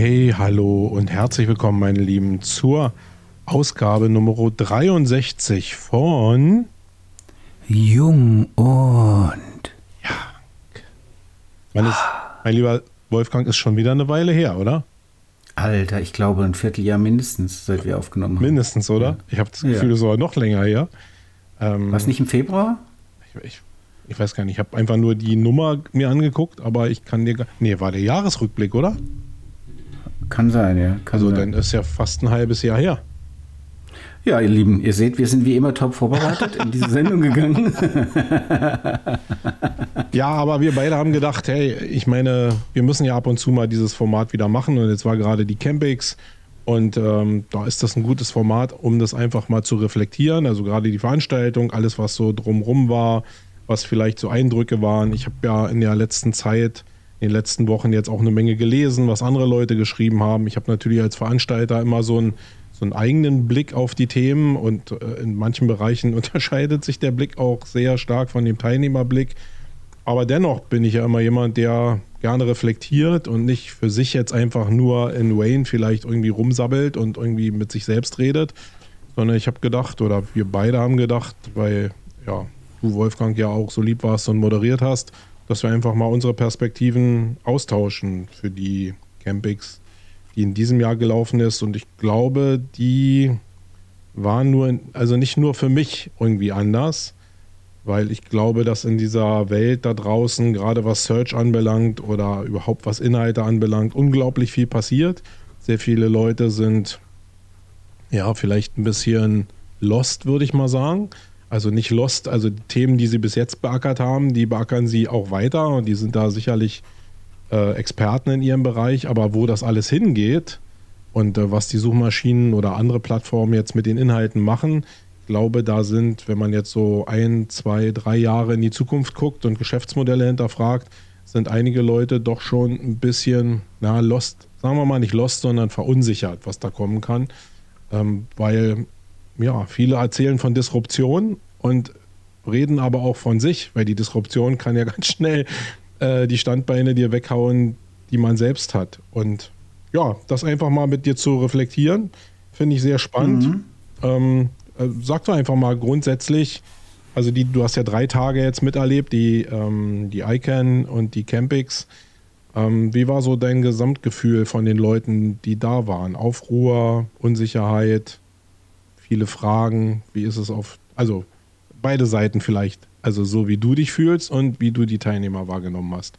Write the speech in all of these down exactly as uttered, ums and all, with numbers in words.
Hey, hallo und herzlich willkommen, meine Lieben, zur Ausgabe Nummer dreiundsechzig von Jung und... Ja. Mein, ist, mein lieber Wolfgang, ist schon wieder eine Weile her, oder? Alter, ich glaube ein Vierteljahr mindestens, seit wir aufgenommen haben. Mindestens, oder? Ja. Ich habe das Gefühl, ja. es war noch länger her. Ähm, War es nicht im Februar? Ich, ich, ich weiß gar nicht, ich habe einfach nur die Nummer mir angeguckt, aber ich kann dir gar... Nee, war der Jahresrückblick, oder? Kann sein, ja. Kann also sein. Dann ist ja fast ein halbes Jahr her. Ja, ihr Lieben, ihr seht, wir sind wie immer top vorbereitet in diese Sendung gegangen. Ja, aber wir beide haben gedacht, hey, ich meine, wir müssen ja ab und zu mal dieses Format wieder machen und jetzt war gerade die Campix und ähm, da ist das ein gutes Format, um das einfach mal zu reflektieren, also gerade die Veranstaltung, alles was so drumrum war, was vielleicht so Eindrücke waren. Ich habe ja in der letzten Zeit, in den letzten Wochen jetzt auch eine Menge gelesen, was andere Leute geschrieben haben. Ich habe natürlich als Veranstalter immer so einen, so einen eigenen Blick auf die Themen und äh, in manchen Bereichen unterscheidet sich der Blick auch sehr stark von dem Teilnehmerblick. Aber dennoch bin ich ja immer jemand, der gerne reflektiert und nicht für sich jetzt einfach nur in Wayne vielleicht irgendwie rumsabbelt und irgendwie mit sich selbst redet, sondern ich habe gedacht, oder wir beide haben gedacht, weil ja, du Wolfgang ja auch so lieb warst und moderiert hast, dass wir einfach mal unsere Perspektiven austauschen für die Campix, die in diesem Jahr gelaufen ist. Und ich glaube, die waren nur, also nicht nur für mich irgendwie anders, weil ich glaube, dass in dieser Welt da draußen, gerade was Search anbelangt oder überhaupt was Inhalte anbelangt, unglaublich viel passiert. Sehr viele Leute sind ja vielleicht ein bisschen lost, würde ich mal sagen. Also nicht lost, also die Themen, die sie bis jetzt beackert haben, die beackern sie auch weiter und die sind da sicherlich äh, Experten in ihrem Bereich, aber wo das alles hingeht und äh, was die Suchmaschinen oder andere Plattformen jetzt mit den Inhalten machen, ich glaube, da sind, wenn man jetzt so ein, zwei, drei Jahre in die Zukunft guckt und Geschäftsmodelle hinterfragt, sind einige Leute doch schon ein bisschen, na, lost, sagen wir mal nicht lost, sondern verunsichert, was da kommen kann, ähm, weil ja, viele erzählen von Disruption und reden aber auch von sich, weil die Disruption kann ja ganz schnell äh, die Standbeine dir weghauen, die man selbst hat. Und ja, das einfach mal mit dir zu reflektieren, finde ich sehr spannend. Mhm. Ähm, äh, sag doch einfach mal grundsätzlich, also die, du hast ja drei Tage jetzt miterlebt, die, ähm, die I C A N und die Campix. Ähm, wie war so dein Gesamtgefühl von den Leuten, die da waren? Aufruhr, Unsicherheit? Viele Fragen, wie ist es auf, also beide Seiten vielleicht, also so wie du dich fühlst und wie du die Teilnehmer wahrgenommen hast.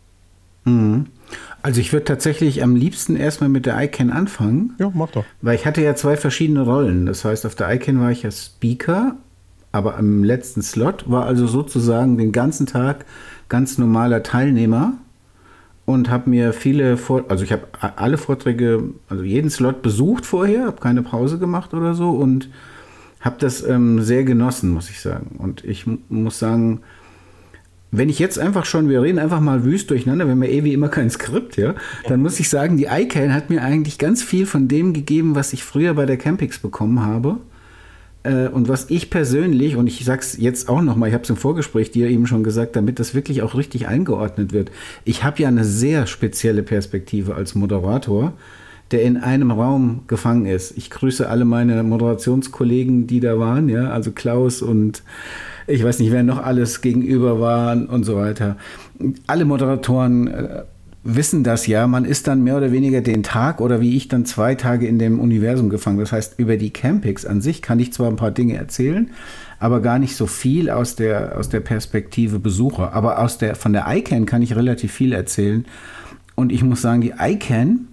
Also ich würde tatsächlich am liebsten erstmal mit der I C A N anfangen. Ja, mach doch. Weil ich hatte ja zwei verschiedene Rollen. Das heißt, auf der I C A N war ich ja Speaker, aber am letzten Slot war also sozusagen den ganzen Tag ganz normaler Teilnehmer und habe mir viele, Vor- also ich habe alle Vorträge, also jeden Slot besucht vorher, habe keine Pause gemacht oder so und habe das ähm, sehr genossen, muss ich sagen. Und ich m- muss sagen, wenn ich jetzt einfach schon, wir reden einfach mal wüst durcheinander, wir haben ja eh wie immer kein Skript, ja, dann muss ich sagen, die I C A N hat mir eigentlich ganz viel von dem gegeben, was ich früher bei der Campix bekommen habe. Äh, und was ich persönlich, und ich sag's jetzt auch nochmal, ich habe es im Vorgespräch dir eben schon gesagt, damit das wirklich auch richtig eingeordnet wird. Ich habe ja eine sehr spezielle Perspektive als Moderator, der in einem Raum gefangen ist. Ich grüße alle meine Moderationskollegen, die da waren, ja, also Klaus und ich weiß nicht, wer noch alles gegenüber waren und so weiter. Alle Moderatoren äh, wissen das ja, man ist dann mehr oder weniger den Tag oder wie ich dann zwei Tage in dem Universum gefangen. Das heißt, über die Campix an sich kann ich zwar ein paar Dinge erzählen, aber gar nicht so viel aus der, aus der Perspektive Besucher. Aber aus der, von der I C A N kann ich relativ viel erzählen. Und ich muss sagen, die I C A N,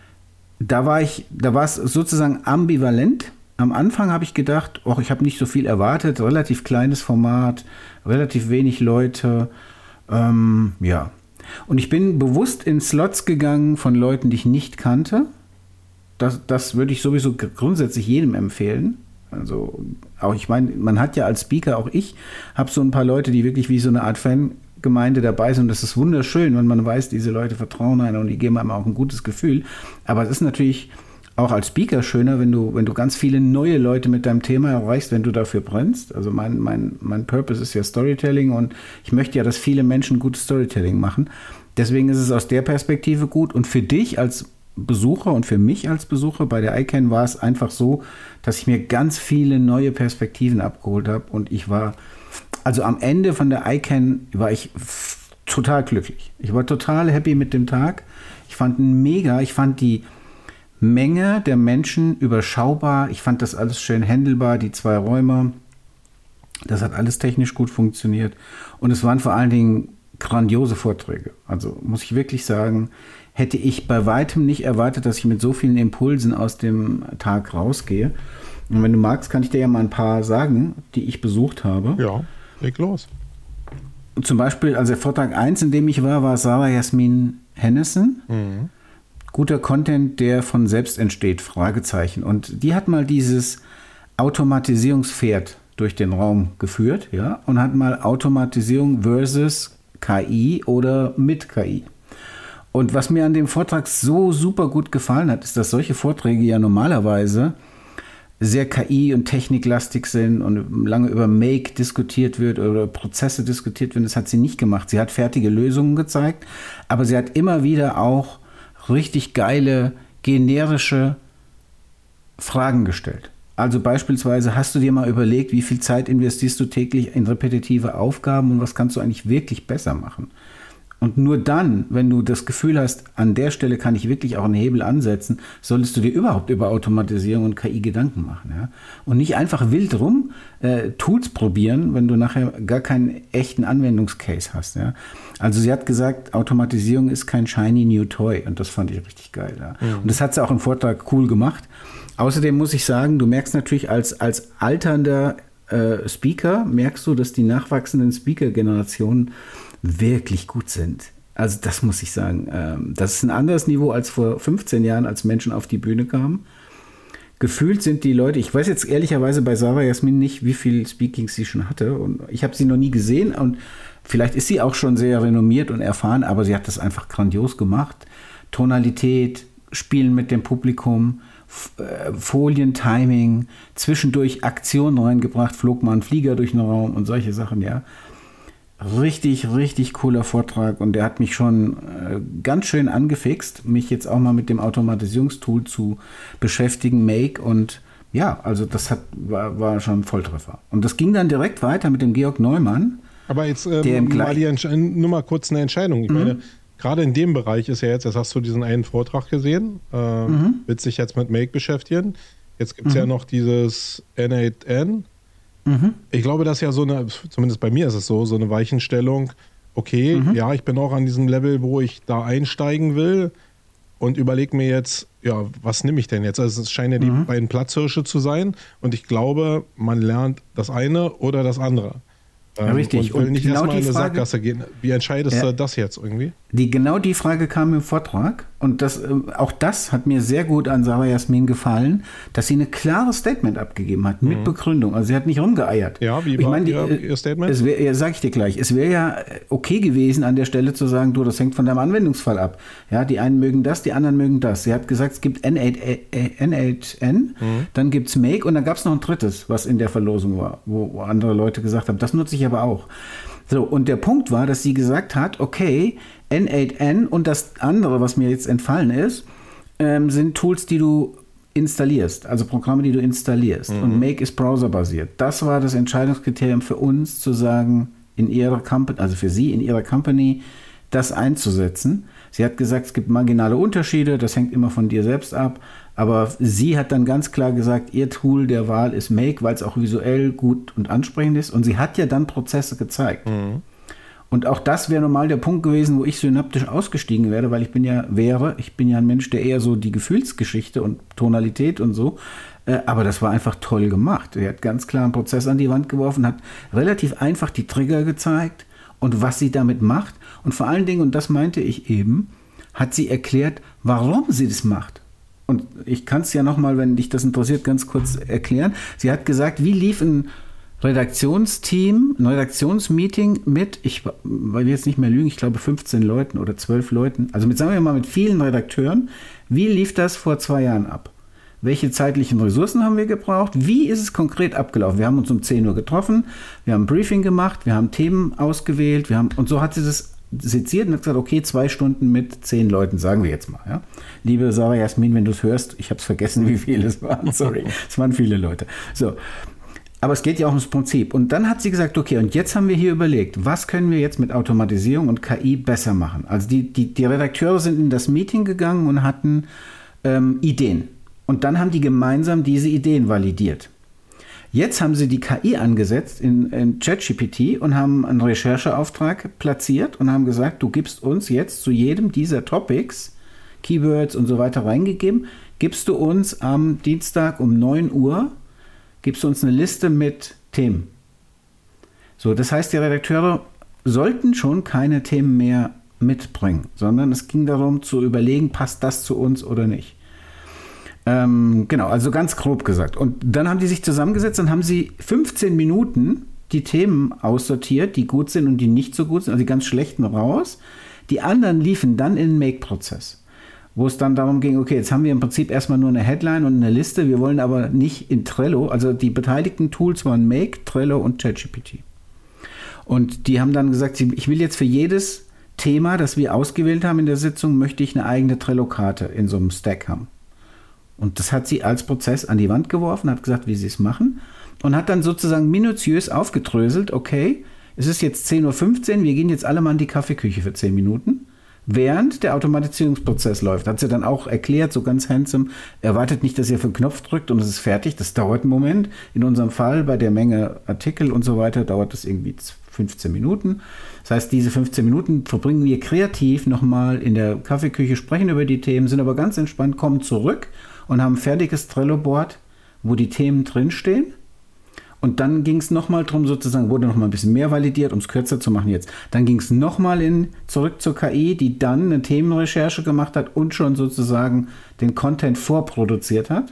Da war ich, da war es sozusagen ambivalent. Am Anfang habe ich gedacht, oh, ich habe nicht so viel erwartet, relativ kleines Format, relativ wenig Leute, ähm, ja. Und ich bin bewusst in Slots gegangen von Leuten, die ich nicht kannte. Das, das würde ich sowieso grundsätzlich jedem empfehlen. Also auch, ich meine, man hat ja als Speaker, auch ich, habe so ein paar Leute, die wirklich wie so eine Art Fangemeinde dabei sind. Und das ist wunderschön, wenn man weiß, diese Leute vertrauen einem und die geben einem auch ein gutes Gefühl. Aber es ist natürlich auch als Speaker schöner, wenn du, wenn du ganz viele neue Leute mit deinem Thema erreichst, wenn du dafür brennst. Also mein, mein, mein Purpose ist ja Storytelling und ich möchte ja, dass viele Menschen gutes Storytelling machen. Deswegen ist es aus der Perspektive gut. Und für dich als Besucher und für mich als Besucher bei der I C A N war es einfach so, dass ich mir ganz viele neue Perspektiven abgeholt habe und ich war, also am Ende von der I C A N war ich f- total glücklich. Ich war total happy mit dem Tag. Ich fand ihn mega, ich fand die Menge der Menschen überschaubar. Ich fand das alles schön handelbar, die zwei Räume. Das hat alles technisch gut funktioniert. Und es waren vor allen Dingen grandiose Vorträge. Also muss ich wirklich sagen, hätte ich bei weitem nicht erwartet, dass ich mit so vielen Impulsen aus dem Tag rausgehe. Und wenn du magst, kann ich dir ja mal ein paar sagen, die ich besucht habe. Ja, leg los. Zum Beispiel, also der Vortrag eins, in dem ich war, war Sarah Jasmin Hennessen. Mhm. Guter Content, der von selbst entsteht, Fragezeichen. Und die hat mal dieses Automatisierungspferd durch den Raum geführt, ja, und hat mal Automatisierung versus K I oder mit K I. Und was mir an dem Vortrag so super gut gefallen hat, ist, dass solche Vorträge ja normalerweise sehr K I- und techniklastig sind und lange über Make diskutiert wird oder Prozesse diskutiert werden. Das hat sie nicht gemacht. Sie hat fertige Lösungen gezeigt, aber sie hat immer wieder auch richtig geile, generische Fragen gestellt. Also beispielsweise, hast du dir mal überlegt, wie viel Zeit investierst du täglich in repetitive Aufgaben und was kannst du eigentlich wirklich besser machen? Und nur dann, wenn du das Gefühl hast, an der Stelle kann ich wirklich auch einen Hebel ansetzen, solltest du dir überhaupt über Automatisierung und K I Gedanken machen. Ja? Und nicht einfach wild rum äh, Tools probieren, wenn du nachher gar keinen echten Anwendungscase hast. Ja? Also sie hat gesagt, Automatisierung ist kein shiny new toy. Und das fand ich richtig geil. Ja? Mhm. Und das hat sie auch im Vortrag cool gemacht. Außerdem muss ich sagen, du merkst natürlich als, als alternder äh, Speaker, merkst du, dass die nachwachsenden Speaker-Generationen wirklich gut sind. Also das muss ich sagen. Ähm, das ist ein anderes Niveau als vor fünfzehn Jahren, als Menschen auf die Bühne kamen. Gefühlt sind die Leute, ich weiß jetzt ehrlicherweise bei Sarah Jasmin nicht, wie viel Speakings sie schon hatte. Und ich habe sie noch nie gesehen und vielleicht ist sie auch schon sehr renommiert und erfahren, aber sie hat das einfach grandios gemacht. Tonalität, Spielen mit dem Publikum, Folien-Timing, zwischendurch Aktionen reingebracht, flog mal ein Flieger durch den Raum und solche Sachen, ja. Richtig, richtig cooler Vortrag und der hat mich schon äh, ganz schön angefixt, mich jetzt auch mal mit dem Automatisierungstool zu beschäftigen, Make, und ja, also das hat, war, war schon ein Volltreffer. Und das ging dann direkt weiter mit dem Georg Neumann. Aber jetzt ähm, mal die Entsch- nur mal kurz eine Entscheidung. Ich mhm. meine, gerade in dem Bereich ist ja jetzt, jetzt hast du diesen einen Vortrag gesehen, äh, mhm. willst dich jetzt mit Make beschäftigen. Jetzt gibt es mhm. ja noch dieses N acht N. Mhm. Ich glaube, das ist ja so eine, zumindest bei mir ist es so, so eine Weichenstellung. Okay, mhm. ja, ich bin auch an diesem Level, wo ich da einsteigen will und überlege mir jetzt, ja, was nehme ich denn jetzt? Also es scheinen ja die mhm. beiden Platzhirsche zu sein und ich glaube, man lernt das eine oder das andere. Ja, richtig. Und will und nicht genau erstmal in eine Frage, Sackgasse gehen. Wie entscheidest ja, du das jetzt irgendwie? Die, genau die Frage kam im Vortrag und das, auch das hat mir sehr gut an Sarah Jasmin gefallen, dass sie ein klares Statement abgegeben hat mit mhm. Begründung. Also sie hat nicht rumgeeiert. Ja, wie ich war mein, die, ihr, ihr Statement? Es wär, ja, sag ich dir gleich. Es wäre ja okay gewesen, an der Stelle zu sagen, du, das hängt von deinem Anwendungsfall ab. Ja, die einen mögen das, die anderen mögen das. Sie hat gesagt, es gibt N acht N, mhm. dann gibt es Make und dann gab es noch ein drittes, was in der Verlosung war, wo, wo andere Leute gesagt haben, das nutze ich aber auch. So, und der Punkt war, dass sie gesagt hat, okay, N acht N und das andere, was mir jetzt entfallen ist, ähm, sind Tools, die du installierst, also Programme, die du installierst. Mhm. Und Make ist browserbasiert. Das war das Entscheidungskriterium für uns, zu sagen, in ihrer Company, also für sie in ihrer Company, das einzusetzen. Sie hat gesagt, es gibt marginale Unterschiede, das hängt immer von dir selbst ab. Aber sie hat dann ganz klar gesagt, ihr Tool der Wahl ist Make, weil es auch visuell gut und ansprechend ist. Und sie hat ja dann Prozesse gezeigt. Mhm. Und auch das wäre normal der Punkt gewesen, wo ich synaptisch ausgestiegen wäre, weil ich bin ja, wäre, ich bin ja ein Mensch, der eher so die Gefühlsgeschichte und Tonalität und so, äh, aber das war einfach toll gemacht. Er hat ganz klar einen Prozess an die Wand geworfen, hat relativ einfach die Trigger gezeigt und was sie damit macht. Und vor allen Dingen, und das meinte ich eben, hat sie erklärt, warum sie das macht. Und ich kann es ja nochmal, wenn dich das interessiert, ganz kurz erklären. Sie hat gesagt, wie lief ein Redaktionsteam, ein Redaktionsmeeting mit, ich will jetzt nicht mehr lügen, ich glaube fünfzehn Leuten oder zwölf Leuten, also mit, sagen wir mal, mit vielen Redakteuren. Wie lief das vor zwei Jahren ab? Welche zeitlichen Ressourcen haben wir gebraucht? Wie ist es konkret abgelaufen? Wir haben uns um zehn Uhr getroffen, wir haben ein Briefing gemacht, wir haben Themen ausgewählt, wir haben, und so hat sie das seziert und hat gesagt, okay, zwei Stunden mit zehn Leuten, sagen wir jetzt mal. Ja? Liebe Sarah Jasmin, wenn du es hörst, ich habe es vergessen, wie viele es waren, sorry, es waren viele Leute. So, aber es geht ja auch ums Prinzip. Und dann hat sie gesagt, okay, und jetzt haben wir hier überlegt, was können wir jetzt mit Automatisierung und K I besser machen? Also die, die, die Redakteure sind in das Meeting gegangen und hatten ähm, Ideen. Und dann haben die gemeinsam diese Ideen validiert. Jetzt haben sie die K I angesetzt in, in ChatGPT und haben einen Rechercheauftrag platziert und haben gesagt, du gibst uns jetzt zu jedem dieser Topics, Keywords und so weiter reingegeben, gibst du uns am Dienstag um neun Uhr gibst du uns eine Liste mit Themen. So, das heißt, die Redakteure sollten schon keine Themen mehr mitbringen, sondern es ging darum zu überlegen, passt das zu uns oder nicht. Ähm, genau, also ganz grob gesagt. Und dann haben die sich zusammengesetzt und haben sie fünfzehn Minuten die Themen aussortiert, die gut sind und die nicht so gut sind, also die ganz schlechten raus. Die anderen liefen dann in den Make-Prozess, wo es dann darum ging, okay, jetzt haben wir im Prinzip erstmal nur eine Headline und eine Liste, wir wollen aber nicht in Trello, also die beteiligten Tools waren Make, Trello und ChatGPT. Und die haben dann gesagt, ich will jetzt für jedes Thema, das wir ausgewählt haben in der Sitzung, möchte ich eine eigene Trello-Karte in so einem Stack haben. Und das hat sie als Prozess an die Wand geworfen, hat gesagt, wie sie es machen und hat dann sozusagen minutiös aufgedröselt, okay, es ist jetzt zehn Uhr fünfzehn, wir gehen jetzt alle mal in die Kaffeeküche für zehn Minuten. Während der Automatisierungsprozess läuft, hat sie dann auch erklärt, so ganz handsome, erwartet nicht, dass ihr auf den Knopf drückt und es ist fertig, das dauert einen Moment. In unserem Fall, bei der Menge Artikel und so weiter, dauert das irgendwie fünfzehn Minuten. Das heißt, diese fünfzehn Minuten verbringen wir kreativ nochmal in der Kaffeeküche, sprechen über die Themen, sind aber ganz entspannt, kommen zurück und haben ein fertiges Trello-Board, wo die Themen drinstehen. Und dann ging es nochmal drum, sozusagen, wurde nochmal ein bisschen mehr validiert, um es kürzer zu machen jetzt. Dann ging es nochmal zurück zur K I, die dann eine Themenrecherche gemacht hat und schon sozusagen den Content vorproduziert hat.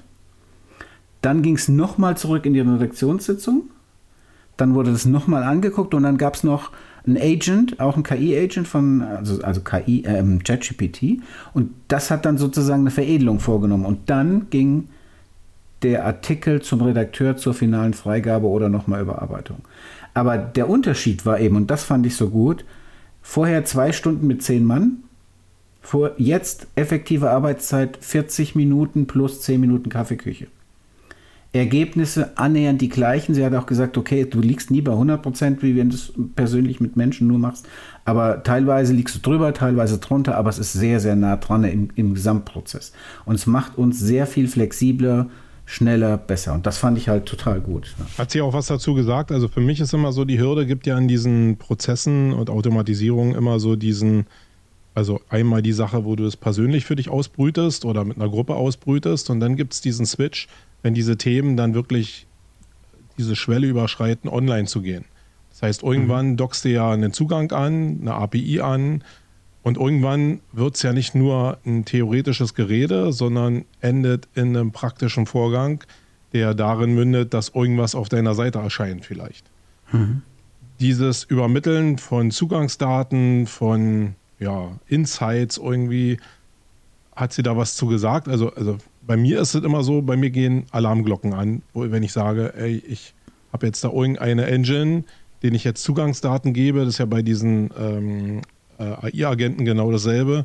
Dann ging es nochmal zurück in die Redaktionssitzung. Dann wurde das nochmal angeguckt und dann gab es noch einen Agent, auch ein K I-Agent von, also, also K I, ähm, ChatGPT. Und das hat dann sozusagen eine Veredelung vorgenommen. Und dann ging der Artikel zum Redakteur zur finalen Freigabe oder nochmal Überarbeitung. Aber der Unterschied war eben, und das fand ich so gut, vorher zwei Stunden mit zehn Mann, vor jetzt effektive Arbeitszeit vierzig Minuten plus zehn Minuten Kaffeeküche. Ergebnisse annähernd die gleichen. Sie hat auch gesagt, okay, du liegst nie bei hundert Prozent, wie wenn du es persönlich mit Menschen nur machst, aber teilweise liegst du drüber, teilweise drunter, aber es ist sehr, sehr nah dran im, im Gesamtprozess. Und es macht uns sehr viel flexibler, schneller, besser. Und das fand ich halt total gut. Hat sie auch was dazu gesagt? Also für mich ist immer so, die Hürde gibt ja an diesen Prozessen und Automatisierung immer so diesen, also einmal die Sache, wo du es persönlich für dich ausbrütest oder mit einer Gruppe ausbrütest und dann gibt es diesen Switch, wenn diese Themen dann wirklich diese Schwelle überschreiten, online zu gehen. Das heißt, irgendwann mhm. dockst du ja einen Zugang an, eine A P I an, und irgendwann wird es ja nicht nur ein theoretisches Gerede, sondern endet in einem praktischen Vorgang, der darin mündet, dass irgendwas auf deiner Seite erscheint vielleicht. Mhm. Dieses Übermitteln von Zugangsdaten, von ja, Insights irgendwie, hat sie da was zu gesagt? Also, also bei mir ist es immer so, bei mir gehen Alarmglocken an, wo, wenn ich sage, ey, ich habe jetzt da irgendeine Engine, denen ich jetzt Zugangsdaten gebe, das ist ja bei diesen ähm, A I-Agenten genau dasselbe.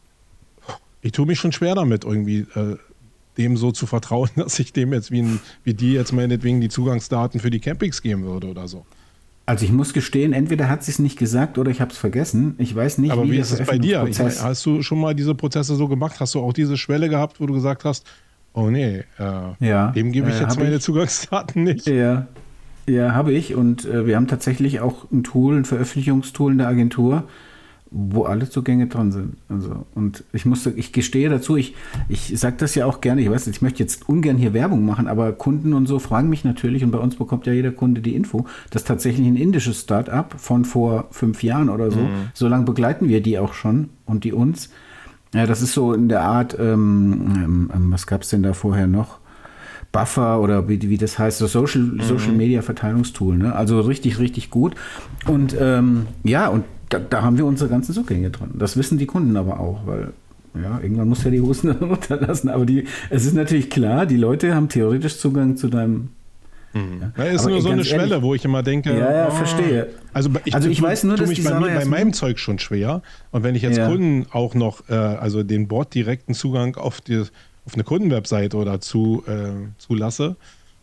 Ich tue mich schon schwer damit, irgendwie äh, dem so zu vertrauen, dass ich dem jetzt wie, ein, wie die jetzt meinetwegen die Zugangsdaten für die Campings geben würde oder so. Also ich muss gestehen, entweder hat sie es nicht gesagt oder ich habe es vergessen. Ich weiß nicht, aber wie, wie ist es bei dir? Ich mein, hast du schon mal diese Prozesse so gemacht? Hast du auch diese Schwelle gehabt, wo du gesagt hast, oh nee, äh, ja, dem gebe ich äh, jetzt meine ich, Zugangsdaten nicht? Ja, ja habe ich. Und äh, wir haben tatsächlich auch ein Tool, ein Veröffentlichungstool in der Agentur, wo alle Zugänge dran sind. Also, und ich musste, ich gestehe dazu, ich, ich sage das ja auch gerne, ich weiß nicht, ich möchte jetzt ungern hier Werbung machen, aber Kunden und so fragen mich natürlich, und bei uns bekommt ja jeder Kunde die Info, dass tatsächlich ein indisches Start-up von vor fünf Jahren oder so, mhm. so lange begleiten wir die auch schon und die uns. Ja, das ist so in der Art, ähm, ähm, was gab es denn da vorher noch? Buffer oder wie, wie das heißt, so Social, mhm. Social Media Verteilungstool, ne? Also richtig, richtig gut. Und ähm, ja, und Da, da haben wir unsere ganzen Zugänge drin. Das wissen die Kunden aber auch, weil ja, irgendwann muss ja die Hosen runterlassen. Aber die, es ist natürlich klar, die Leute haben theoretisch Zugang zu deinem Mhm. Ja, ist aber nur so eine Schwelle, ehrlich, wo ich immer denke, ja, ja, oh, verstehe. Also ich, also ich tu, weiß nur, dass mich die bei, mir, bei meinem Zeug schon schwer. Und wenn ich jetzt ja. Kunden auch noch, äh, also den borddirekten Zugang auf, die, auf eine Kundenwebseite oder zu, äh, zulasse,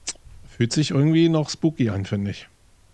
fühlt sich irgendwie noch spooky an, finde ich.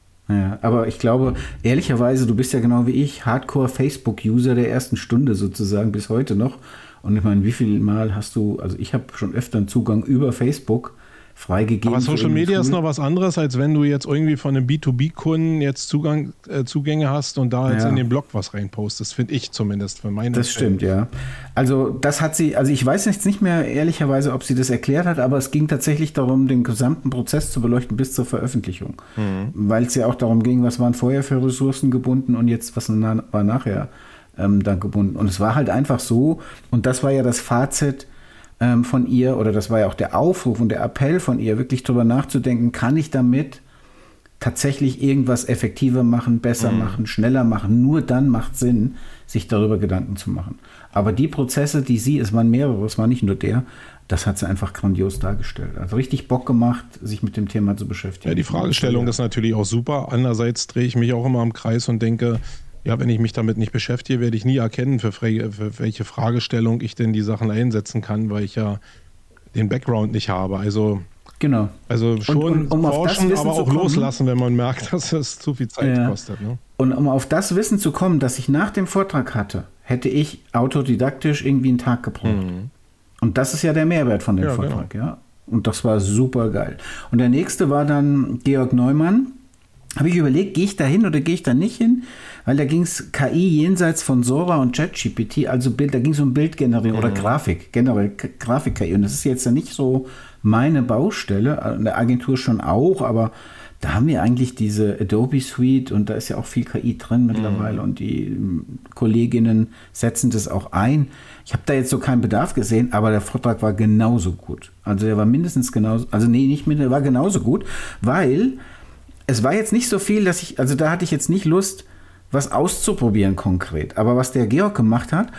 Ja, aber ich glaube, ehrlicherweise, du bist ja genau wie ich, Hardcore-Facebook-User der ersten Stunde sozusagen bis heute noch. Und ich meine, wie viel Mal hast du, also ich habe schon öfter einen Zugang über Facebook freigegeben. Aber Social Media Tool. Ist noch was anderes, als wenn du jetzt irgendwie von einem B zwei B-Kunden jetzt Zugang, äh, Zugänge hast und da jetzt ja. in den Blog was reinpostest, finde ich zumindest für meine. Das stimmt, ja. Also das hat sie, also ich weiß jetzt nicht mehr ehrlicherweise, ob sie das erklärt hat, aber es ging tatsächlich darum, den gesamten Prozess zu beleuchten bis zur Veröffentlichung. Mhm. Weil es ja auch darum ging, was waren vorher für Ressourcen gebunden und jetzt was war nachher ähm, da gebunden. Und es war halt einfach so, und das war ja das Fazit von ihr, oder das war ja auch der Aufruf und der Appell von ihr, wirklich drüber nachzudenken, kann ich damit tatsächlich irgendwas effektiver machen, besser mhm. machen, schneller machen. Nur dann macht Sinn, sich darüber Gedanken zu machen. Aber die Prozesse, die sie, es waren mehrere, es war nicht nur der, das hat sie einfach grandios dargestellt. Also richtig Bock gemacht, sich mit dem Thema zu beschäftigen. Ja, die Fragestellung ist natürlich auch super. Andererseits drehe ich mich auch immer im Kreis und denke, ja, wenn ich mich damit nicht beschäftige, werde ich nie erkennen, für, für welche Fragestellung ich denn die Sachen einsetzen kann, weil ich ja den Background nicht habe. Also, genau. also schon und, und, um forschen, aber auch kommen, loslassen, wenn man merkt, dass es zu viel Zeit ja. kostet. Ne? Und um auf das Wissen zu kommen, das ich nach dem Vortrag hatte, hätte ich autodidaktisch irgendwie einen Tag gebraucht. Mhm. Und das ist ja der Mehrwert von dem ja, Vortrag. Genau. Ja? Und das war super geil. Und der nächste war dann Georg Neumann. Habe ich überlegt, gehe ich da hin oder gehe ich da nicht hin? Weil da ging es K I jenseits von Sora und ChatGPT, also Bild, da ging es um Bildgenerierung mhm. oder Grafik, generell Grafik-K I. Und das ist jetzt ja nicht so meine Baustelle, in der Agentur schon auch, aber da haben wir eigentlich diese Adobe Suite und da ist ja auch viel K I drin mittlerweile mhm. und die Kolleginnen setzen das auch ein. Ich habe da jetzt so keinen Bedarf gesehen, aber der Vortrag war genauso gut. Also der war mindestens genauso, also nee, nicht mindestens, der war genauso gut, weil es war jetzt nicht so viel, dass ich, also da hatte ich jetzt nicht Lust, was auszuprobieren konkret. Aber was der Georg gemacht hat,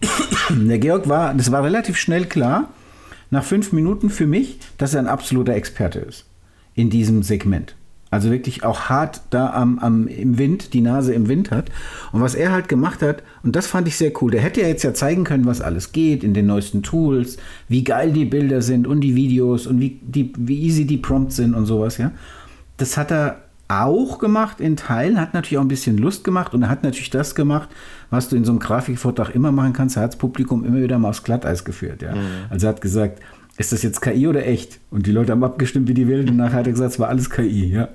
der Georg war, das war relativ schnell klar, nach fünf Minuten für mich, dass er ein absoluter Experte ist in diesem Segment. Also wirklich auch hart da am, am, im Wind, die Nase im Wind hat. Und was er halt gemacht hat, und das fand ich sehr cool, der hätte ja jetzt ja zeigen können, was alles geht in den neuesten Tools, wie geil die Bilder sind und die Videos und wie, die, wie easy die Prompts sind und sowas, ja. Das hat er auch gemacht in Teilen, hat natürlich auch ein bisschen Lust gemacht und er hat natürlich das gemacht, was du in so einem Grafikvortrag immer machen kannst. Er hat das Publikum immer wieder mal aufs Glatteis geführt. Ja. Mhm. Also er hat gesagt, ist das jetzt K I oder echt? Und die Leute haben abgestimmt wie die Wilden und nachher hat er gesagt, es war alles K I. Ja.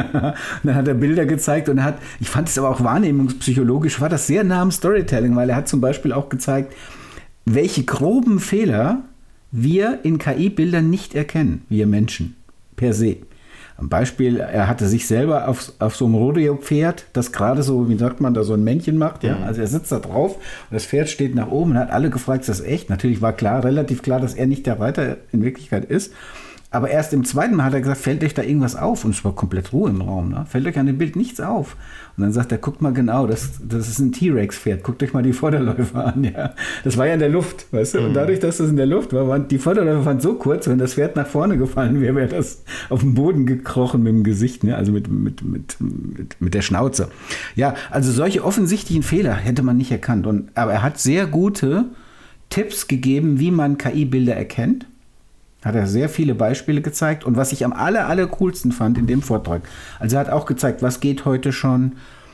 Dann hat er Bilder gezeigt und er hat, ich fand es aber auch wahrnehmungspsychologisch, war das sehr nah am Storytelling, weil er hat zum Beispiel auch gezeigt, welche groben Fehler wir in K I-Bildern nicht erkennen, wir Menschen per se. Ein Beispiel, er hatte sich selber auf, auf so einem Rodeo-Pferd, das gerade so, wie sagt man, da so ein Männchen macht. Ja? Also er sitzt da drauf und das Pferd steht nach oben und hat alle gefragt, ist das echt? Natürlich war klar, relativ klar, dass er nicht der Reiter in Wirklichkeit ist. Aber erst im zweiten Mal hat er gesagt, fällt euch da irgendwas auf? Und es war komplett Ruhe im Raum. Ne? Fällt euch an dem Bild nichts auf? Und dann sagt er, guckt mal genau, das, das ist ein T-Rex-Pferd. Guckt euch mal die Vorderläufe an. Ja? Das war ja in der Luft, weißt du? Und dadurch, dass das in der Luft war, waren die Vorderläufe waren so kurz, wenn das Pferd nach vorne gefallen wäre, wäre das auf den Boden gekrochen mit dem Gesicht, ne? Also mit, mit, mit, mit, mit der Schnauze. Ja, also solche offensichtlichen Fehler hätte man nicht erkannt. Und, aber er hat sehr gute Tipps gegeben, wie man K I-Bilder erkennt. Hat er sehr viele Beispiele gezeigt. Und was ich am aller, aller coolsten fand in dem Vortrag, also er hat auch gezeigt, was geht heute schon,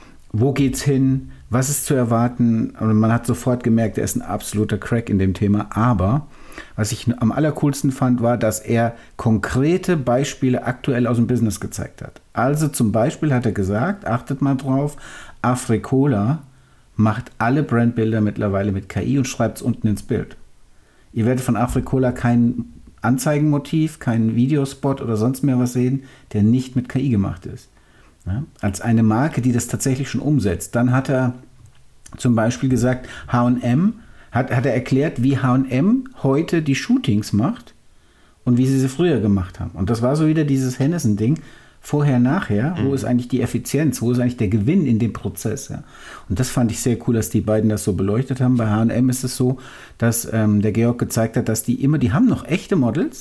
wo geht's hin, was ist zu erwarten. Und man hat sofort gemerkt, er ist ein absoluter Crack in dem Thema. Aber was ich am allercoolsten fand, war, dass er konkrete Beispiele aktuell aus dem Business gezeigt hat. Also zum Beispiel hat er gesagt, achtet mal drauf, Afrikola macht alle Brandbilder mittlerweile mit K I und schreibt es unten ins Bild. Ihr werdet von Afrikola keinen Anzeigenmotiv, keinen Videospot oder sonst mehr was sehen, der nicht mit K I gemacht ist. Ja, als eine Marke, die das tatsächlich schon umsetzt. Dann hat er zum Beispiel gesagt, H und M, hat, hat er erklärt, wie H und M heute die Shootings macht und wie sie sie früher gemacht haben. Und das war so wieder dieses Henderson-Ding, vorher, nachher, wo mhm. ist eigentlich die Effizienz, wo ist eigentlich der Gewinn in dem Prozess. Ja? Und das fand ich sehr cool, dass die beiden das so beleuchtet haben. Bei H und M ist es so, dass ähm, der Georg gezeigt hat, dass die immer, die haben noch echte Models,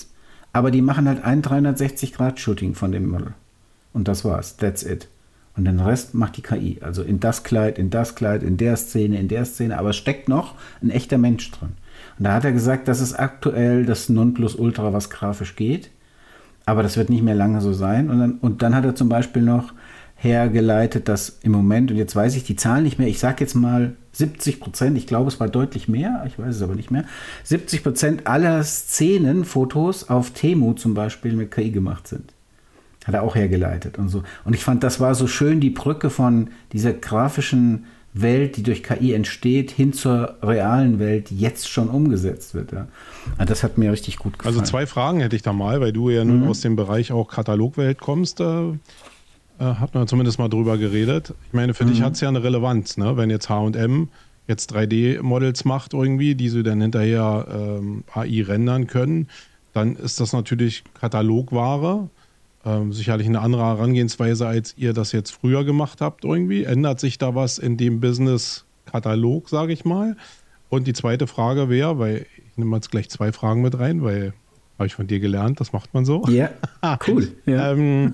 Aber die machen halt ein dreihundertsechzig-Grad-Shooting von dem Model. Und das war's. That's it. Und den Rest macht die K I. Also in das Kleid, in das Kleid, in der Szene, in der Szene. Aber es steckt noch ein echter Mensch drin. Und da hat er gesagt, das ist aktuell das Nonplusultra, was grafisch geht. Aber das wird nicht mehr lange so sein. Und dann, und dann hat er zum Beispiel noch hergeleitet, dass im Moment, und jetzt weiß ich die Zahlen nicht mehr, ich sage jetzt mal siebzig Prozent, ich glaube es war deutlich mehr, ich weiß es aber nicht mehr, siebzig Prozent aller Szenenfotos auf Temu zum Beispiel mit K I gemacht sind. Hat er auch hergeleitet und so. Und ich fand, das war so schön die Brücke von dieser grafischen Welt, die durch K I entsteht, hin zur realen Welt, die jetzt schon umgesetzt wird. Ja. Das hat mir richtig gut gefallen. Also zwei Fragen hätte ich da mal, weil du ja nun mhm. aus dem Bereich auch Katalogwelt kommst. Äh, äh, hat man zumindest mal drüber geredet. Ich meine, für mhm. dich hat es ja eine Relevanz, ne? Wenn jetzt H und M jetzt drei D-Models macht irgendwie, die sie dann hinterher ähm, A I rendern können, dann ist das natürlich Katalogware. Ähm, sicherlich eine andere Herangehensweise, als ihr das jetzt früher gemacht habt irgendwie. Ändert sich da was in dem Business-Katalog, sage ich mal? Und die zweite Frage wäre, weil ich nehme jetzt gleich zwei Fragen mit rein, weil habe ich von dir gelernt, das macht man so. Ja, cool. Ja. ähm,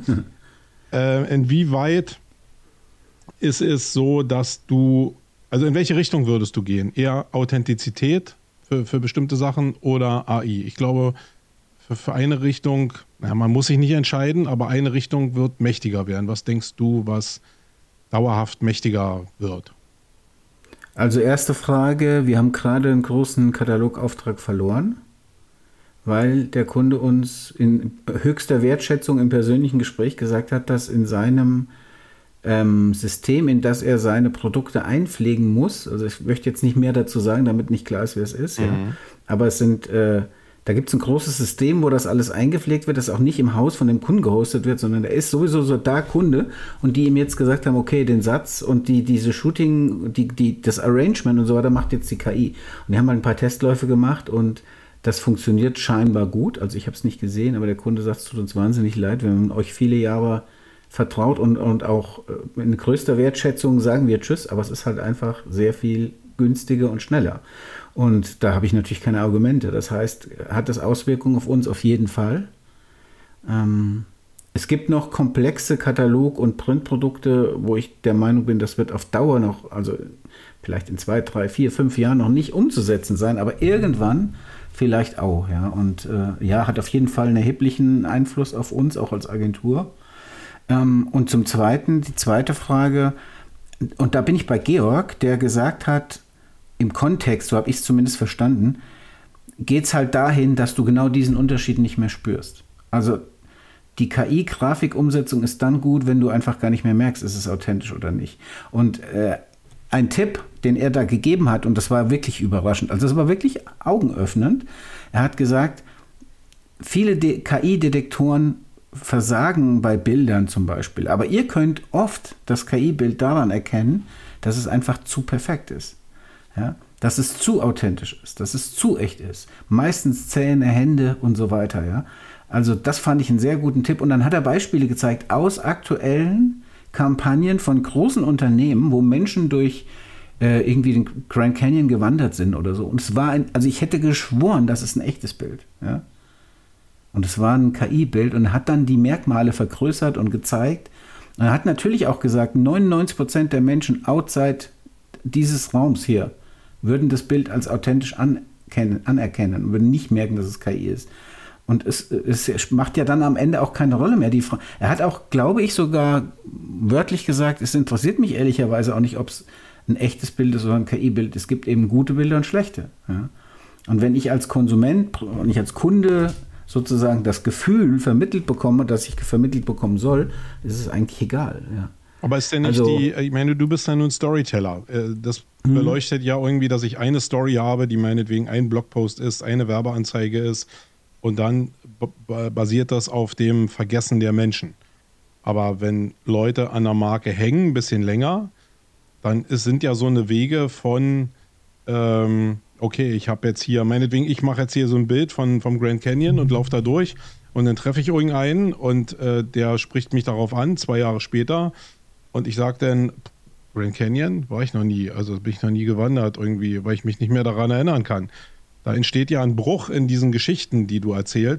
äh, inwieweit ist es so, dass du, also in welche Richtung würdest du gehen? Eher Authentizität für, für bestimmte Sachen oder A I? Ich glaube, für, für eine Richtung, na, man muss sich nicht entscheiden, aber eine Richtung wird mächtiger werden. Was denkst du, was dauerhaft mächtiger wird? Also erste Frage, wir haben gerade einen großen Katalogauftrag verloren, weil der Kunde uns in höchster Wertschätzung im persönlichen Gespräch gesagt hat, dass in seinem ähm, System, in das er seine Produkte einpflegen muss, also ich möchte jetzt nicht mehr dazu sagen, damit nicht klar ist, wer es ist, mhm. ja, aber es sind... Äh, Da gibt es ein großes System, wo das alles eingepflegt wird, das auch nicht im Haus von dem Kunden gehostet wird, sondern der ist sowieso so da Kunde und die ihm jetzt gesagt haben, okay, den Satz und die, diese Shooting, die, die, das Arrangement und so weiter macht jetzt die K I. Und die haben halt ein paar Testläufe gemacht und das funktioniert scheinbar gut. Also ich habe es nicht gesehen, aber der Kunde sagt, es tut uns wahnsinnig leid, wir haben euch viele Jahre vertraut und, und auch in größter Wertschätzung sagen wir Tschüss, aber es ist halt einfach sehr viel günstiger und schneller. Und da habe ich natürlich keine Argumente. Das heißt, hat das Auswirkungen auf uns auf jeden Fall. Ähm, es gibt noch komplexe Katalog- und Printprodukte, wo ich der Meinung bin, das wird auf Dauer noch, also vielleicht in zwei, drei, vier, fünf Jahren noch nicht umzusetzen sein, aber irgendwann vielleicht auch. Ja. Und äh, ja, hat auf jeden Fall einen erheblichen Einfluss auf uns, auch als Agentur. Ähm, und zum Zweiten, die zweite Frage, und da bin ich bei Georg, der gesagt hat, im Kontext, so habe ich es zumindest verstanden, geht es halt dahin, dass du genau diesen Unterschied nicht mehr spürst. Also die K I-Grafikumsetzung ist dann gut, wenn du einfach gar nicht mehr merkst, ist es authentisch oder nicht. Und äh, ein Tipp, den er da gegeben hat, und das war wirklich überraschend, also das war wirklich augenöffnend, er hat gesagt, viele De- K I-Detektoren versagen bei Bildern zum Beispiel, aber ihr könnt oft das K I-Bild daran erkennen, dass es einfach zu perfekt ist. Ja, dass es zu authentisch ist, dass es zu echt ist. Meistens Zähne, Hände und so weiter. Ja. Also das fand ich einen sehr guten Tipp. Und dann hat er Beispiele gezeigt aus aktuellen Kampagnen von großen Unternehmen, wo Menschen durch äh, irgendwie den Grand Canyon gewandert sind oder so. Und es war ein, also ich hätte geschworen, das ist ein echtes Bild. Ja. Und es war ein K I-Bild und hat dann die Merkmale vergrößert und gezeigt. Und er hat natürlich auch gesagt, neunundneunzig Prozent der Menschen outside dieses Raums hier würden das Bild als authentisch anerkennen, anerkennen und würden nicht merken, dass es K I ist. Und es, es macht ja dann am Ende auch keine Rolle mehr. Die Fra- er hat auch, glaube ich, sogar wörtlich gesagt, es interessiert mich ehrlicherweise auch nicht, ob es ein echtes Bild ist oder ein K I-Bild. Es gibt eben gute Bilder und schlechte. Ja? Und wenn ich als Konsument und ich als Kunde sozusagen das Gefühl vermittelt bekomme, dass ich vermittelt bekommen soll, ist es eigentlich egal. Ja. Aber ist denn nicht also, die, ich meine, du bist ja nun Storyteller. Das mhm. beleuchtet ja irgendwie, dass ich eine Story habe, die meinetwegen ein Blogpost ist, eine Werbeanzeige ist und dann b- basiert das auf dem Vergessen der Menschen. Aber wenn Leute an der Marke hängen, ein bisschen länger, dann ist, sind ja so eine Wege von, ähm, okay, ich habe jetzt hier, meinetwegen, ich mache jetzt hier so ein Bild von, vom Grand Canyon und laufe da durch und dann treffe ich irgendeinen und äh, der spricht mich darauf an, zwei Jahre später. Und ich sage dann, Grand Canyon war ich noch nie, also bin ich noch nie gewandert irgendwie, weil ich mich nicht mehr daran erinnern kann. Da entsteht ja ein Bruch in diesen Geschichten, die du erzählst,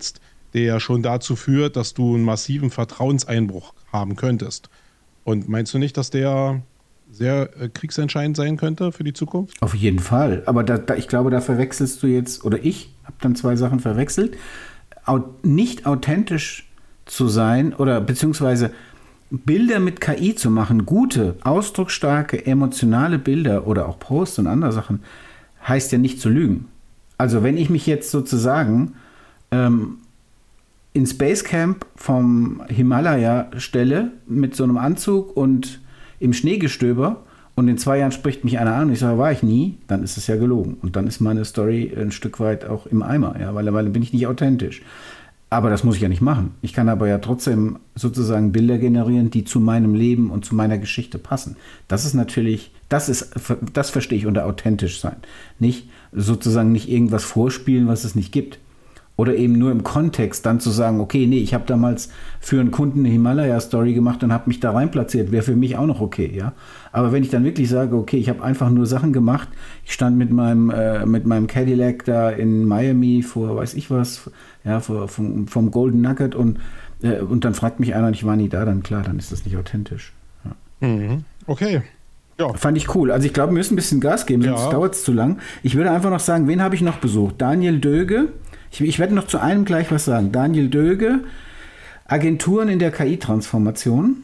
der ja schon dazu führt, dass du einen massiven Vertrauenseinbruch haben könntest. Und meinst du nicht, dass der sehr äh, kriegsentscheidend sein könnte für die Zukunft? Auf jeden Fall. Aber da, da, ich glaube, da verwechselst du jetzt, oder ich habe dann zwei Sachen verwechselt. Au, nicht authentisch zu sein oder beziehungsweise Bilder mit K I zu machen, gute, ausdrucksstarke, emotionale Bilder oder auch Posts und andere Sachen, heißt ja nicht zu lügen. Also wenn ich mich jetzt sozusagen ähm, ins Basecamp vom Himalaya stelle mit so einem Anzug und im Schneegestöber und in zwei Jahren spricht mich einer an und ich sage, war ich nie, dann ist es ja gelogen. Und dann ist meine Story ein Stück weit auch im Eimer, ja, weil, weil dann bin ich nicht authentisch. Aber das muss ich ja nicht machen. Ich kann aber ja trotzdem sozusagen Bilder generieren, die zu meinem Leben und zu meiner Geschichte passen. Das ist natürlich, das ist, das verstehe ich unter authentisch sein. Nicht sozusagen nicht irgendwas vorspielen, was es nicht gibt. Oder eben nur im Kontext dann zu sagen, okay, nee, ich habe damals für einen Kunden eine Himalaya-Story gemacht und habe mich da rein platziert, wäre für mich auch noch okay, ja. Aber wenn ich dann wirklich sage, okay, ich habe einfach nur Sachen gemacht, ich stand mit meinem, äh, mit meinem Cadillac da in Miami vor, weiß ich was, ja, vor, vom, vom Golden Nugget und, äh, und dann fragt mich einer und ich war nie da, dann klar, dann ist das nicht authentisch. Ja. Mhm. Okay. Ja. Fand ich cool. Also ich glaube, wir müssen ein bisschen Gas geben, sonst ja. dauert es zu lang. Ich würde einfach noch sagen, wen habe ich noch besucht? Daniel Döge. Ich, ich werde noch zu einem gleich was sagen. Daniel Döge, Agenturen in der K I-Transformation.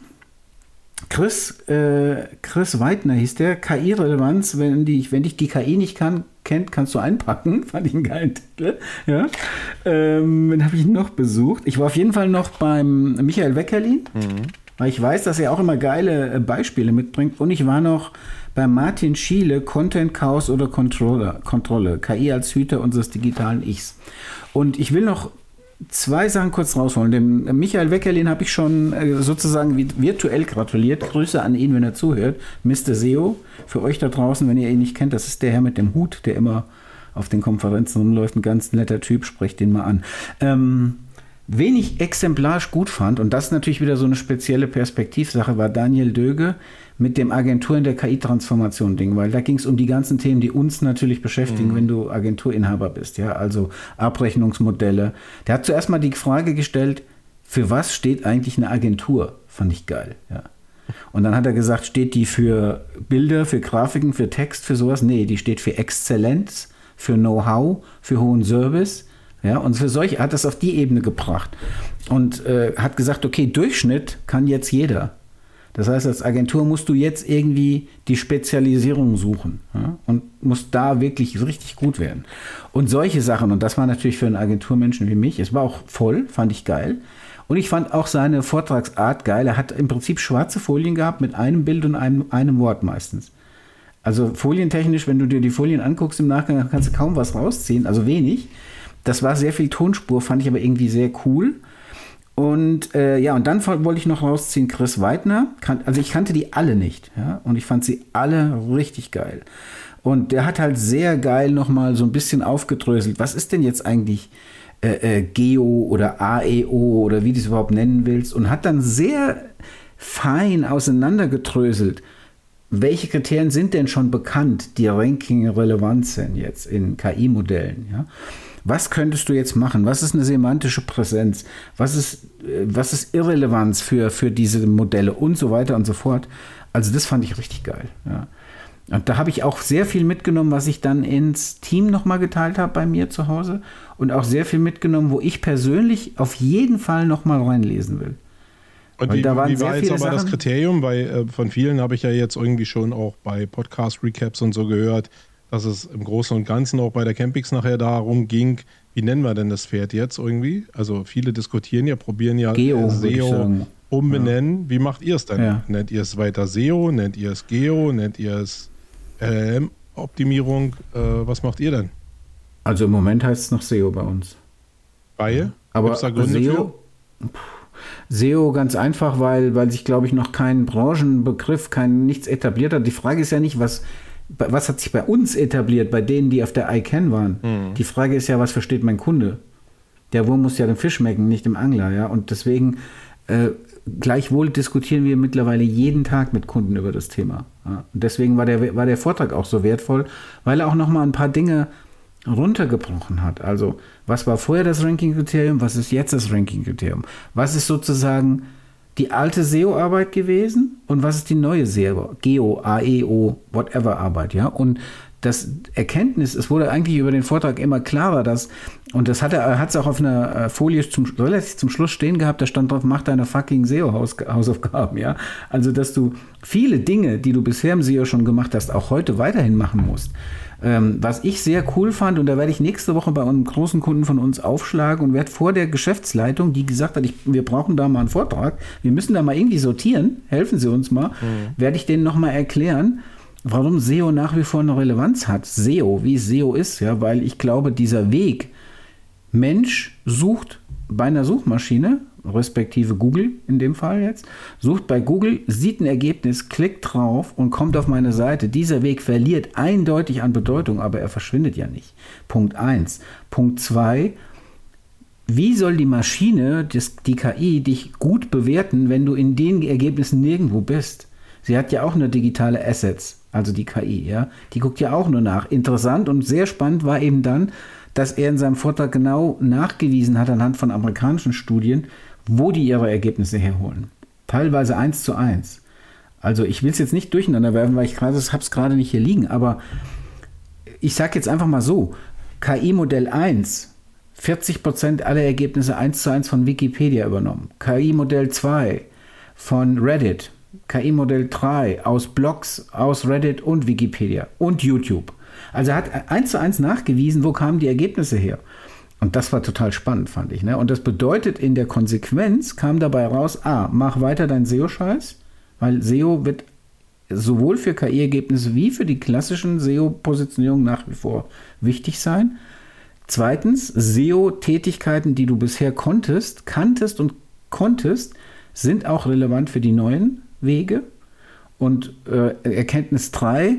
Chris, äh, Chris Weidner hieß der, K I-Relevanz, wenn, die, wenn dich die K I nicht kann, kennt, kannst du einpacken. Fand ich einen geilen Titel. Ja. Ähm, wen habe ich noch besucht? Ich war auf jeden Fall noch beim Michael Weckerlin, mhm. weil ich weiß, dass er auch immer geile Beispiele mitbringt. Und ich war noch bei Martin Schiele, Content Chaos oder Controller, Kontrolle, K I als Hüter unseres digitalen Ichs. Und ich will noch zwei Sachen kurz rausholen. Dem Michael Weckerlin habe ich schon sozusagen virtuell gratuliert. Grüße an ihn, wenn er zuhört. Mister S E O, für euch da draußen, wenn ihr ihn nicht kennt, das ist der Herr mit dem Hut, der immer auf den Konferenzen rumläuft. Ein ganz netter Typ, sprecht den mal an. Ähm, wen ich exemplarisch gut fand, und das ist natürlich wieder so eine spezielle Perspektivsache, war Daniel Döge mit dem Agentur in der K I-Transformation-Ding, weil da ging es um die ganzen Themen, die uns natürlich beschäftigen, mhm. wenn du Agenturinhaber bist, ja, also Abrechnungsmodelle. Der hat zuerst mal die Frage gestellt, für was steht eigentlich eine Agentur? Fand ich geil, ja. Und dann hat er gesagt, steht die für Bilder, für Grafiken, für Text, für sowas? Nee, die steht für Exzellenz, für Know-how, für hohen Service. Ja, und für solche hat das auf die Ebene gebracht und äh, hat gesagt, okay, Durchschnitt kann jetzt jeder. Das heißt, als Agentur musst du jetzt irgendwie die Spezialisierung suchen, ja, und musst da wirklich richtig gut werden. Und solche Sachen, und das war natürlich für einen Agenturmenschen wie mich, es war auch voll, fand ich geil. Und ich fand auch seine Vortragsart geil. Er hat im Prinzip schwarze Folien gehabt mit einem Bild und einem, einem Wort meistens. Also folientechnisch, wenn du dir die Folien anguckst im Nachgang, kannst du kaum was rausziehen, also wenig. Das war sehr viel Tonspur, fand ich aber irgendwie sehr cool. Und äh, ja, und dann wollte ich noch rausziehen, Chris Weidner. Kan- also ich kannte die alle nicht, ja, und ich fand sie alle richtig geil. Und der hat halt sehr geil nochmal so ein bisschen aufgedröselt. Was ist denn jetzt eigentlich äh, äh, Geo oder A E O oder wie du es überhaupt nennen willst? Und hat dann sehr fein auseinandergedröselt. Welche Kriterien sind denn schon bekannt, die ranking-relevant sind jetzt in K I-Modellen, ja? Was könntest du jetzt machen? Was ist eine semantische Präsenz? Was ist, was ist Irrelevanz für, für diese Modelle und so weiter und so fort? Also das fand ich richtig geil. Ja. Und da habe ich auch sehr viel mitgenommen, was ich dann ins Team nochmal geteilt habe bei mir zu Hause und auch sehr viel mitgenommen, wo ich persönlich auf jeden Fall nochmal reinlesen will. Und wie, da waren wie war jetzt aber Sachen. Das Kriterium? Weil äh, von vielen habe ich ja jetzt irgendwie schon auch bei Podcast-Recaps und so gehört, dass es im Großen und Ganzen auch bei der Campix nachher darum ging, wie nennen wir denn das Pferd jetzt irgendwie? Also viele diskutieren ja, probieren ja Geo, S E O umbenennen. Ja. Wie macht ihr es denn? Ja. Nennt ihr es weiter S E O? Nennt ihr es Geo? Nennt ihr es L L M-Optimierung? Äh, was macht ihr denn? Also im Moment heißt es noch S E O bei uns. Weil? Aber da Gründe S E O, für? S E O ganz einfach, weil, weil sich, glaube ich, noch kein Branchenbegriff, kein nichts etabliert hat. Die Frage ist ja nicht, was Was hat sich bei uns etabliert, bei denen, die auf der I C A N waren? Mhm. Die Frage ist ja, was versteht mein Kunde? Der Wurm muss ja den Fisch schmecken, nicht dem Angler. Ja? Und deswegen, äh, gleichwohl diskutieren wir mittlerweile jeden Tag mit Kunden über das Thema. Ja? Und deswegen war der, war der Vortrag auch so wertvoll, weil er auch noch mal ein paar Dinge runtergebrochen hat. Also, was war vorher das Ranking-Kriterium, was ist jetzt das Ranking-Kriterium? Was ist sozusagen die alte S E O-Arbeit gewesen und was ist die neue S E O, Geo, A E O, whatever Arbeit, ja? Und das Erkenntnis, es wurde eigentlich über den Vortrag immer klarer, dass, und das hat er hat es auch auf einer Folie zum, relativ zum Schluss stehen gehabt, da stand drauf, mach deine fucking S E O-Hausaufgaben, ja. Also, dass du viele Dinge, die du bisher im S E O schon gemacht hast, auch heute weiterhin machen musst. Ähm, was ich sehr cool fand, und da werde ich nächste Woche bei einem großen Kunden von uns aufschlagen und werde vor der Geschäftsleitung, die gesagt hat, ich, wir brauchen da mal einen Vortrag, wir müssen da mal irgendwie sortieren, helfen Sie uns mal, mhm. werde ich denen nochmal erklären, warum S E O nach wie vor eine Relevanz hat. S E O, wie S E O ist, ja, weil ich glaube, dieser Weg, Mensch sucht bei einer Suchmaschine, respektive Google in dem Fall jetzt, sucht bei Google, sieht ein Ergebnis, klickt drauf und kommt auf meine Seite. Dieser Weg verliert eindeutig an Bedeutung, aber er verschwindet ja nicht. Punkt eins. Punkt zwei, wie soll die Maschine, das, die K I, dich gut bewerten, wenn du in den Ergebnissen nirgendwo bist? Sie hat ja auch nur digitale Assets, also die K I, ja. Die guckt ja auch nur nach. Interessant und sehr spannend war eben dann, dass er in seinem Vortrag genau nachgewiesen hat, anhand von amerikanischen Studien, wo die ihre Ergebnisse herholen. Teilweise eins zu eins. Also ich will es jetzt nicht durcheinander werfen, weil ich gerade, habe es gerade nicht hier liegen, aber ich sage jetzt einfach mal so, K I-Modell eins, vierzig Prozent aller Ergebnisse eins zu eins von Wikipedia übernommen. K I-Modell zwei von Reddit. K I-Modell drei aus Blogs, aus Reddit und Wikipedia und YouTube. Also er hat eins zu eins nachgewiesen, wo kamen die Ergebnisse her. Und das war total spannend, fand ich. Ne? Und das bedeutet, in der Konsequenz kam dabei raus, ah, mach weiter deinen S E O-Scheiß, weil S E O wird sowohl für K I-Ergebnisse wie für die klassischen S E O-Positionierungen nach wie vor wichtig sein. Zweitens, S E O-Tätigkeiten, die du bisher konntest, kanntest und konntest, sind auch relevant für die neuen Wege. Und äh, Erkenntnis drei,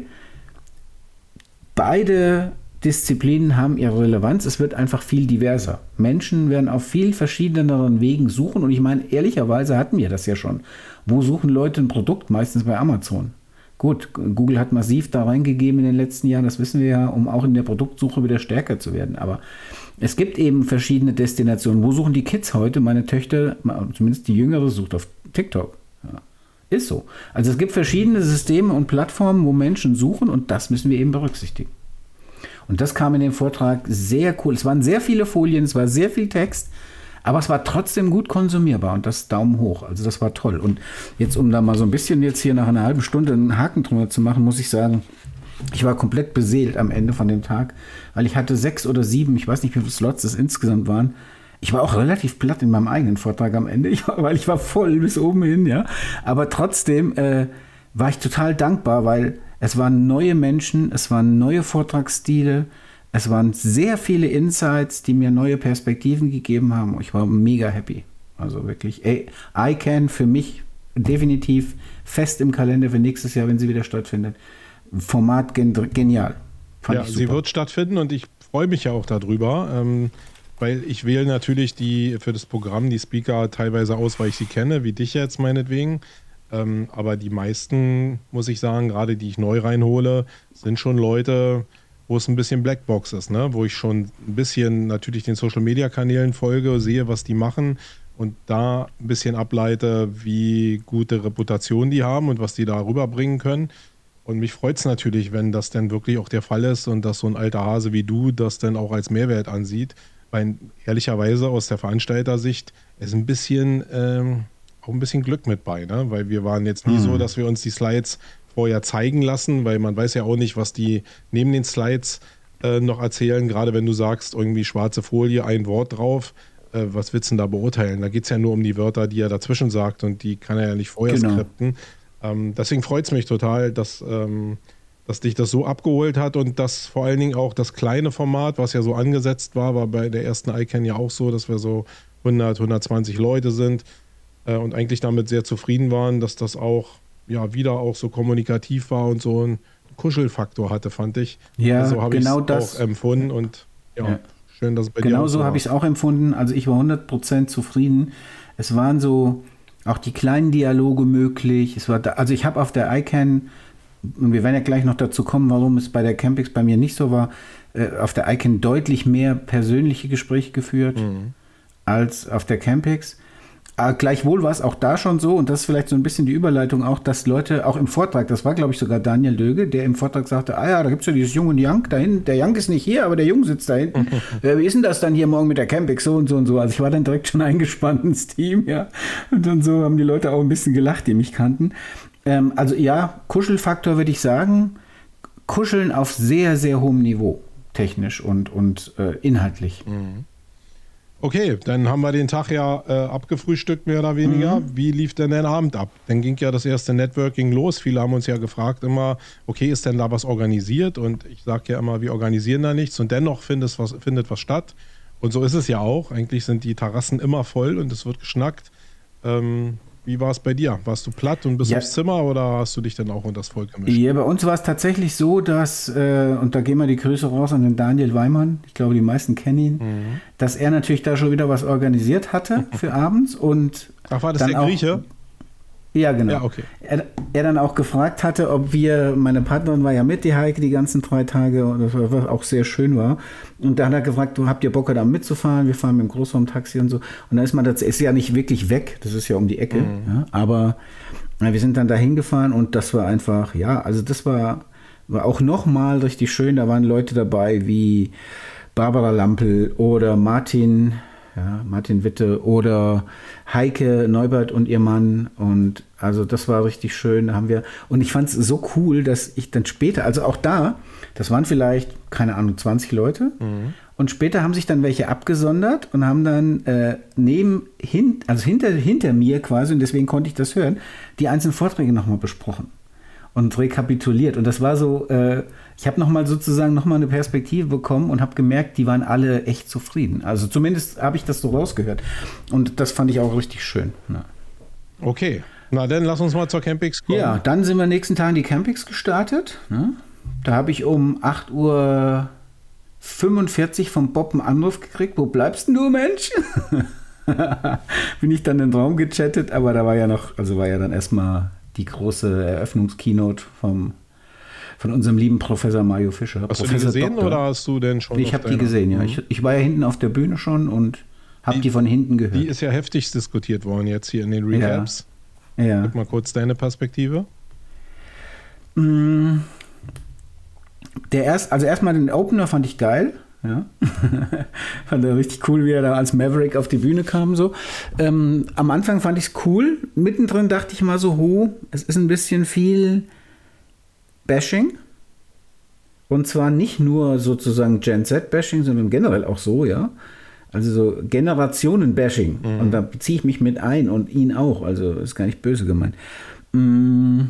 beide Disziplinen haben ihre Relevanz. Es wird einfach viel diverser. Menschen werden auf viel verschiedeneren Wegen suchen. Und ich meine, ehrlicherweise hatten wir das ja schon. Wo suchen Leute ein Produkt? Meistens bei Amazon. Gut, Google hat massiv da reingegeben in den letzten Jahren, das wissen wir ja, um auch in der Produktsuche wieder stärker zu werden. Aber es gibt eben verschiedene Destinationen. Wo suchen die Kids heute? Meine Töchter, zumindest die Jüngere, sucht auf TikTok. Ja, ist so. Also es gibt verschiedene Systeme und Plattformen, wo Menschen suchen und das müssen wir eben berücksichtigen. Und das kam in dem Vortrag sehr cool. Es waren sehr viele Folien, es war sehr viel Text, aber es war trotzdem gut konsumierbar und das Daumen hoch. Also das war toll. Und jetzt, um da mal so ein bisschen jetzt hier nach einer halben Stunde einen Haken drüber zu machen, muss ich sagen, ich war komplett beseelt am Ende von dem Tag, weil ich hatte sechs oder sieben, ich weiß nicht, wie viele Slots es insgesamt waren. Ich war auch relativ platt in meinem eigenen Vortrag am Ende, ich war, weil ich war voll bis oben hin, ja. Aber trotzdem äh, war ich total dankbar, weil es waren neue Menschen, es waren neue Vortragsstile, es waren sehr viele Insights, die mir neue Perspektiven gegeben haben. Ich war mega happy. Also wirklich, ey, I C A N für mich definitiv fest im Kalender für nächstes Jahr, wenn sie wieder stattfindet. Format gen- genial. Fand ja, sie wird stattfinden und ich freue mich ja auch darüber, ähm, weil ich wähle natürlich die für das Programm die Speaker teilweise aus, weil ich sie kenne, wie dich jetzt meinetwegen. Ähm, aber die meisten, muss ich sagen, gerade die ich neu reinhole, sind schon Leute, wo es ein bisschen Blackbox ist, ne? Wo ich schon ein bisschen natürlich den Social-Media-Kanälen folge, sehe, was die machen und da ein bisschen ableite, wie gute Reputation die haben und was die da rüberbringen können. Und mich freut es natürlich, wenn das dann wirklich auch der Fall ist und dass so ein alter Hase wie du das dann auch als Mehrwert ansieht. Weil ehrlicherweise aus der Veranstaltersicht ist ein bisschen... Ähm, auch ein bisschen Glück mit bei, ne? Weil wir waren jetzt nie mhm. so, dass wir uns die Slides vorher zeigen lassen, weil man weiß ja auch nicht, was die neben den Slides äh, noch erzählen, gerade wenn du sagst, irgendwie schwarze Folie, ein Wort drauf, äh, was willst du denn da beurteilen? Da geht es ja nur um die Wörter, die er dazwischen sagt und die kann er ja nicht vorher genau. skripten. Ähm, deswegen freut es mich total, dass, ähm, dass dich das so abgeholt hat und dass vor allen Dingen auch das kleine Format, was ja so angesetzt war, war bei der ersten I C A N ja auch so, dass wir so hundert, hundertzwanzig Leute sind. Und eigentlich damit sehr zufrieden waren, dass das auch ja wieder auch so kommunikativ war und so einen Kuschelfaktor hatte, fand ich. Ja, also habe genau ich das auch empfunden und ja, ja. schön, dass es bei genau dir auch so habe ich es auch empfunden. Also ich war hundert Prozent zufrieden. Es waren so auch die kleinen Dialoge möglich. Es war da, also ich habe auf der I C A N, und wir werden ja gleich noch dazu kommen, warum es bei der Campix bei mir nicht so war, äh, auf der Icon deutlich mehr persönliche Gespräche geführt mhm. als auf der Campix. Aber gleichwohl war es auch da schon so, und das ist vielleicht so ein bisschen die Überleitung auch, dass Leute auch im Vortrag, das war glaube ich sogar Daniel Döge, der im Vortrag sagte, ah ja, da gibt es ja dieses Jung und Young da hinten, der Young ist nicht hier, aber der Jung sitzt da hinten. äh, wie ist denn das dann hier morgen mit der Campix, so und so und so. Also ich war dann direkt schon eingespannt ins Team, ja. Und dann so haben die Leute auch ein bisschen gelacht, die mich kannten. Ähm, also ja, Kuschelfaktor würde ich sagen, Kuscheln auf sehr, sehr hohem Niveau, technisch und, und äh, inhaltlich. Mhm. Okay, dann haben wir den Tag ja äh, abgefrühstückt, mehr oder weniger. Mhm. Wie lief denn der Abend ab? Dann ging ja das erste Networking los. Viele haben uns ja gefragt immer, okay, ist denn da was organisiert? Und ich sage ja immer, wir organisieren da nichts. Und dennoch findet was, findet was statt. Und so ist es ja auch. Eigentlich sind die Terrassen immer voll und es wird geschnackt. Ähm, wie war es bei dir? Warst du platt und bist ja. aufs Zimmer oder hast du dich dann auch unter das Volk gemischt? Ja, bei uns war es tatsächlich so, dass, äh, und da gehen wir die Grüße raus an den Daniel Weimann, ich glaube, die meisten kennen ihn, mhm. dass er natürlich da schon wieder was organisiert hatte für abends. Und ach, war das der auch, Grieche? Ja, genau. Ja, okay. Er, er dann auch gefragt hatte, ob wir, meine Partnerin war ja mit, die Heike, die ganzen drei Tage, und das war, was auch sehr schön war. Und da hat er gefragt, du habt ihr Bock, da mitzufahren? Wir fahren mit dem Großraumtaxi und so. Und dann ist man, das ist ja nicht wirklich weg, das ist ja um die Ecke, mhm. ja, aber na, wir sind dann da hingefahren und das war einfach, ja, also das war, war auch nochmal richtig schön. Da waren Leute dabei wie Barbara Lampel oder Martin, ja, Martin Witte oder Heike Neubert und ihr Mann, und also das war richtig schön. Da haben wir, und ich fand es so cool, dass ich dann später, also auch da, das waren vielleicht, keine Ahnung, zwanzig Leute, mhm. und später haben sich dann welche abgesondert und haben dann äh, neben, hin, also hinter, hinter mir quasi, und deswegen konnte ich das hören, die einzelnen Vorträge nochmal besprochen und rekapituliert. Und das war so, äh, ich habe nochmal sozusagen nochmal eine Perspektive bekommen und habe gemerkt, die waren alle echt zufrieden. Also zumindest habe ich das so rausgehört. Und das fand ich auch richtig schön. Ja. Okay, na dann lass uns mal zur Campix kommen. Ja, dann sind wir nächsten Tag in die Campix gestartet. Ne? Da habe ich um acht Uhr fünfundvierzig vom Bob einen Anruf gekriegt. Wo bleibst denn du, Mensch? Bin ich dann in den Raum gechattet, aber da war ja noch, also war ja dann erstmal die große Eröffnungskeynote vom, von unserem lieben Professor Mario Fischer. Hast Professor du die gesehen Doktor. Oder hast du denn schon? Ich habe die gesehen, ja. Ich, ich war ja hinten auf der Bühne schon und habe die, die von hinten gehört. Die ist ja heftig diskutiert worden jetzt hier in den Rehabs. Ja. ja. Gib mal kurz deine Perspektive. Der erst, also erstmal den Opener fand ich geil. Ja. Fand er richtig cool, wie er da als Maverick auf die Bühne kam. So. Ähm, am Anfang fand ich es cool. Mittendrin dachte ich mal so, ho, es ist ein bisschen viel Bashing. Und zwar nicht nur sozusagen Gen Z-Bashing, sondern generell auch so, ja. Also so Generationen-Bashing. Mhm. Und da beziehe ich mich mit ein und ihn auch. Also ist gar nicht böse gemeint. Mhm.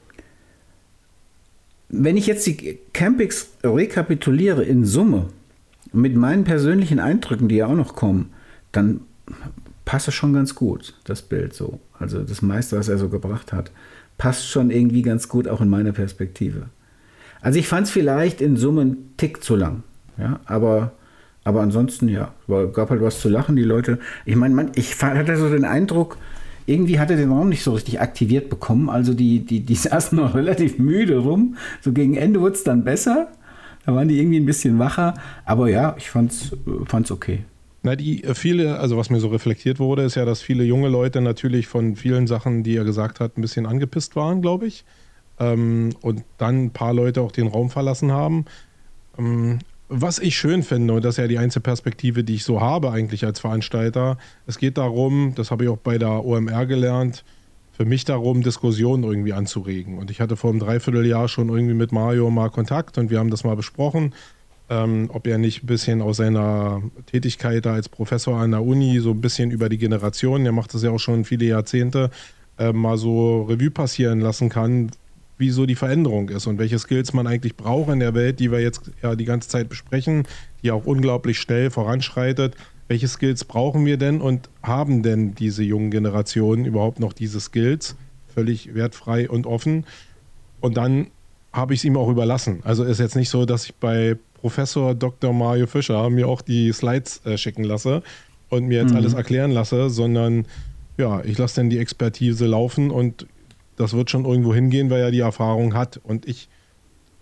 Wenn ich jetzt die Campix rekapituliere in Summe, mit meinen persönlichen Eindrücken, die ja auch noch kommen, dann passt es schon ganz gut, das Bild so. Also das meiste, was er so gebracht hat, passt schon irgendwie ganz gut auch in meine Perspektive. Also ich fand es vielleicht in Summe einen Tick zu lang, ja, aber, aber ansonsten ja, es gab halt was zu lachen, die Leute. Ich meine, ich hatte so den Eindruck, irgendwie hat er den Raum nicht so richtig aktiviert bekommen, also die, die, die saßen noch relativ müde rum, so gegen Ende wurde es dann besser. Da waren die irgendwie ein bisschen wacher, aber ja, ich fand's, fand's okay. Na, die viele, also was mir so reflektiert wurde, ist ja, dass viele junge Leute natürlich von vielen Sachen, die er gesagt hat, ein bisschen angepisst waren, glaube ich. Ähm, und dann ein paar Leute auch den Raum verlassen haben. Ähm, was ich schön finde, und das ist ja die einzige Perspektive, die ich so habe eigentlich als Veranstalter, es geht darum, das habe ich auch bei der O M R gelernt, für mich darum, Diskussionen irgendwie anzuregen. Und ich hatte vor einem Dreivierteljahr schon irgendwie mit Mario mal Kontakt und wir haben das mal besprochen, ähm, ob er nicht ein bisschen aus seiner Tätigkeit da als Professor an der Uni so ein bisschen über die Generation, der macht das ja auch schon viele Jahrzehnte, äh, mal so Revue passieren lassen kann, wie so die Veränderung ist und welche Skills man eigentlich braucht in der Welt, die wir jetzt ja die ganze Zeit besprechen, die auch unglaublich schnell voranschreitet. Welche Skills brauchen wir denn und haben denn diese jungen Generationen überhaupt noch diese Skills? Völlig wertfrei und offen. Und dann habe ich es ihm auch überlassen. Also ist jetzt nicht so, dass ich bei Professor Doktor Mario Fischer mir auch die Slides äh, schicken lasse und mir jetzt mhm. alles erklären lasse, sondern ja, ich lasse dann die Expertise laufen und das wird schon irgendwo hingehen, weil er die Erfahrung hat. Und ich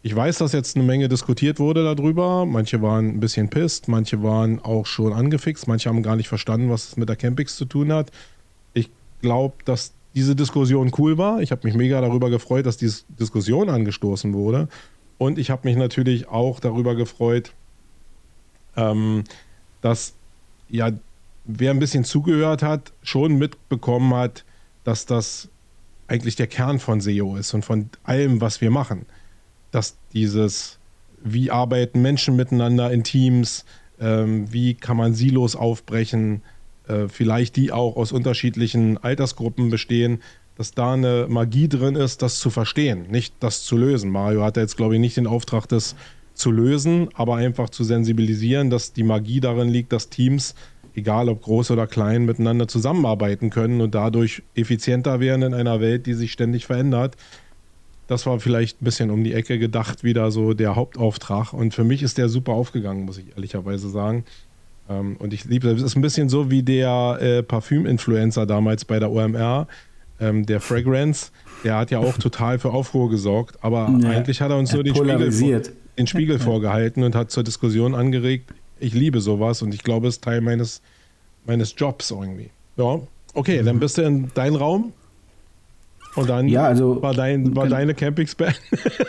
Ich weiß, dass jetzt eine Menge diskutiert wurde darüber. Manche waren ein bisschen pisst, manche waren auch schon angefixt, manche haben gar nicht verstanden, was es mit der Campix zu tun hat. Ich glaube, dass diese Diskussion cool war. Ich habe mich mega darüber gefreut, dass diese Diskussion angestoßen wurde. Und ich habe mich natürlich auch darüber gefreut, ähm, dass ja, wer ein bisschen zugehört hat, schon mitbekommen hat, dass das eigentlich der Kern von S E O ist und von allem, was wir machen. Dass dieses, wie arbeiten Menschen miteinander in Teams, ähm, wie kann man Silos aufbrechen, äh, vielleicht die auch aus unterschiedlichen Altersgruppen bestehen, dass da eine Magie drin ist, das zu verstehen, nicht das zu lösen. Mario hatte jetzt, glaube ich, nicht den Auftrag, das zu lösen, aber einfach zu sensibilisieren, dass die Magie darin liegt, dass Teams, egal ob groß oder klein, miteinander zusammenarbeiten können und dadurch effizienter werden in einer Welt, die sich ständig verändert. Das war vielleicht ein bisschen um die Ecke gedacht, wieder so der Hauptauftrag. Und für mich ist der super aufgegangen, muss ich ehrlicherweise sagen. Und ich liebe, das ist ein bisschen so wie der äh, Parfüm-Influencer damals bei der O M R, ähm, der Fragrance. Der hat ja auch total für Aufruhr gesorgt, aber ja, eigentlich hat er uns nur den Spiegel, vor, den Spiegel ja. vorgehalten und hat zur Diskussion angeregt. Ich liebe sowas und ich glaube, es ist Teil meines, meines Jobs irgendwie. Ja, okay, mhm. dann bist du in deinen Raum. Und dann ja, also, war, dein, war deine Campix beendet.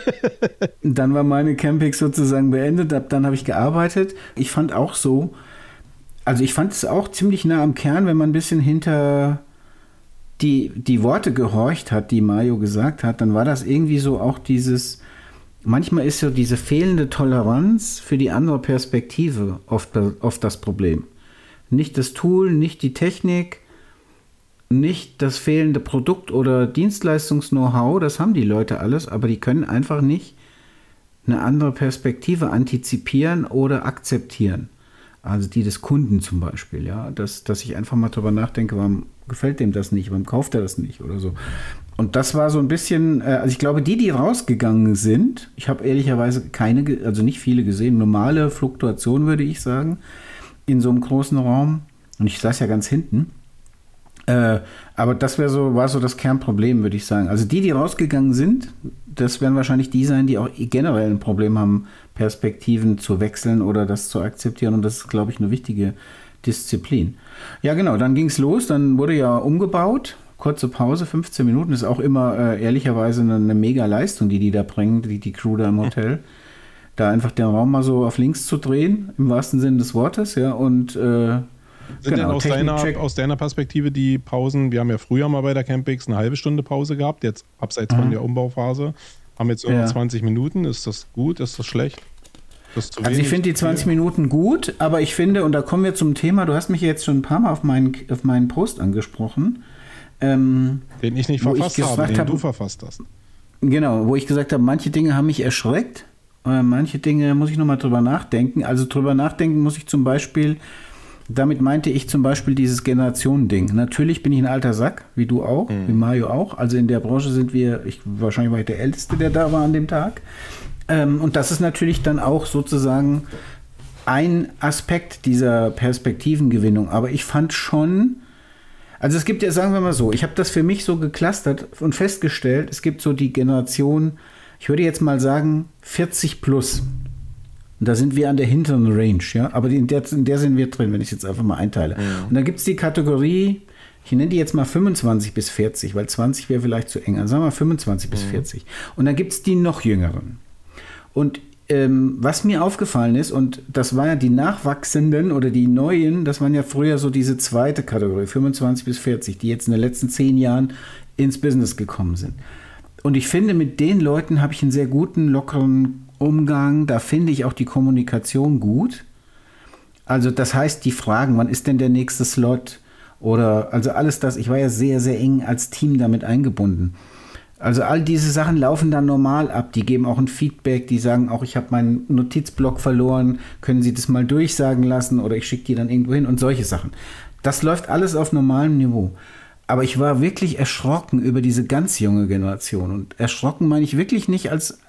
Dann war meine Campix sozusagen beendet, ab dann habe ich gearbeitet. Ich fand auch so, also ich fand es auch ziemlich nah am Kern, wenn man ein bisschen hinter die, die Worte gehorcht hat, die Mario gesagt hat, dann war das irgendwie so auch dieses, manchmal ist so diese fehlende Toleranz für die andere Perspektive oft, oft das Problem. Nicht das Tool, nicht die Technik, nicht das fehlende Produkt- oder Dienstleistungs-Know-how, das haben die Leute alles, aber die können einfach nicht eine andere Perspektive antizipieren oder akzeptieren. Also die des Kunden zum Beispiel, ja, dass, dass ich einfach mal drüber nachdenke, warum gefällt dem das nicht, warum kauft er das nicht oder so. Und das war so ein bisschen, also ich glaube, die, die rausgegangen sind, ich habe ehrlicherweise keine, also nicht viele gesehen, normale Fluktuation würde ich sagen, in so einem großen Raum. Und ich saß ja ganz hinten. Äh, aber das wäre so, war so das Kernproblem, würde ich sagen. Also die, die rausgegangen sind, das werden wahrscheinlich die sein, die auch generell ein Problem haben, Perspektiven zu wechseln oder das zu akzeptieren. Und das ist, glaube ich, eine wichtige Disziplin. Ja, genau, dann ging es los, dann wurde ja umgebaut. Kurze Pause, fünfzehn Minuten, ist auch immer äh, ehrlicherweise eine, eine mega Leistung, die die da bringen, die, die Crew da im Hotel. Da einfach den Raum mal so auf links zu drehen, im wahrsten Sinne des Wortes, ja, und äh, Sind genau, denn aus deiner, aus deiner Perspektive die Pausen, wir haben ja früher mal bei der Campix eine halbe Stunde Pause gehabt, jetzt abseits mhm. von der Umbauphase, haben jetzt nur noch ja. zwanzig Minuten, ist das gut, ist das schlecht? Das zu also ich finde die zwanzig Minuten gut, aber ich finde, und da kommen wir zum Thema, du hast mich jetzt schon ein paar Mal auf meinen, auf meinen Post angesprochen, ähm, den ich nicht verfasst ich habe, den hab, du verfasst hast. Genau, wo ich gesagt habe, manche Dinge haben mich erschreckt, äh, manche Dinge muss ich nochmal drüber nachdenken. Also drüber nachdenken muss ich zum Beispiel, damit meinte ich zum Beispiel dieses Generationending. Natürlich bin ich ein alter Sack, wie du auch, mhm. wie Mario auch. Also in der Branche sind wir, ich, wahrscheinlich war ich der Älteste, der da war an dem Tag. Ähm, und das ist natürlich dann auch sozusagen ein Aspekt dieser Perspektivengewinnung. Aber ich fand schon, also es gibt ja, sagen wir mal so, ich habe das für mich so geclustert und festgestellt, es gibt so die Generation, ich würde jetzt mal sagen, vierzig plus. Und da sind wir an der hinteren Range, ja, aber in der, in der sind wir drin, wenn ich jetzt einfach mal einteile. Ja. Und dann gibt es die Kategorie, ich nenne die jetzt mal fünfundzwanzig bis vierzig, weil zwanzig wäre vielleicht zu eng, also sagen wir mal fünfundzwanzig bis vierzig. Und dann gibt es die noch Jüngeren. Und ähm, was mir aufgefallen ist, und das waren ja die Nachwachsenden oder die Neuen, das waren ja früher so diese zweite Kategorie, fünfundzwanzig bis vierzig, die jetzt in den letzten zehn Jahren ins Business gekommen sind. Und ich finde, mit den Leuten habe ich einen sehr guten, lockeren Umgang. Da finde ich auch die Kommunikation gut. Also das heißt, die Fragen, wann ist denn der nächste Slot? Oder also alles das, ich war ja sehr, sehr eng als Team damit eingebunden. Also all diese Sachen laufen dann normal ab. Die geben auch ein Feedback, die sagen auch, ich habe meinen Notizblock verloren, können Sie das mal durchsagen lassen oder ich schicke die dann irgendwo hin und solche Sachen. Das läuft alles auf normalem Niveau. Aber ich war wirklich erschrocken über diese ganz junge Generation. Und erschrocken meine ich wirklich nicht als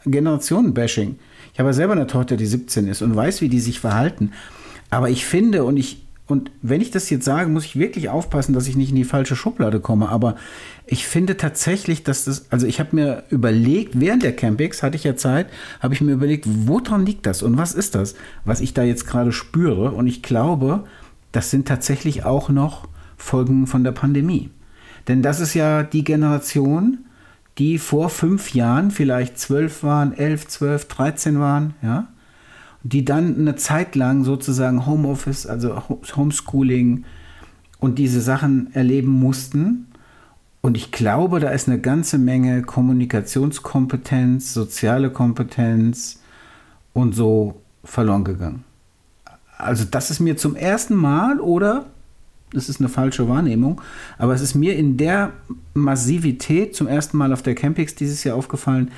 Generationen-Bashing. Ich habe ja selber eine Tochter, die siebzehn ist und weiß, wie die sich verhalten. Aber ich finde, und ich und wenn ich das jetzt sage, muss ich wirklich aufpassen, dass ich nicht in die falsche Schublade komme. Aber ich finde tatsächlich, dass das, also ich habe mir überlegt, während der Campings hatte ich ja Zeit, habe ich mir überlegt, woran liegt das und was ist das, was ich da jetzt gerade spüre? Und ich glaube, das sind tatsächlich auch noch Folgen von der Pandemie. Denn das ist ja die Generation, die vor fünf Jahren vielleicht zwölf waren, elf, zwölf, dreizehn waren, ja, die dann eine Zeit lang sozusagen Homeoffice, also Homeschooling und diese Sachen erleben mussten. Und ich glaube, da ist eine ganze Menge Kommunikationskompetenz, soziale Kompetenz und so verloren gegangen. Also das ist mir zum ersten Mal, oder das ist eine falsche Wahrnehmung, aber es ist mir in der Massivität zum ersten Mal auf der Campings dieses Jahr aufgefallen,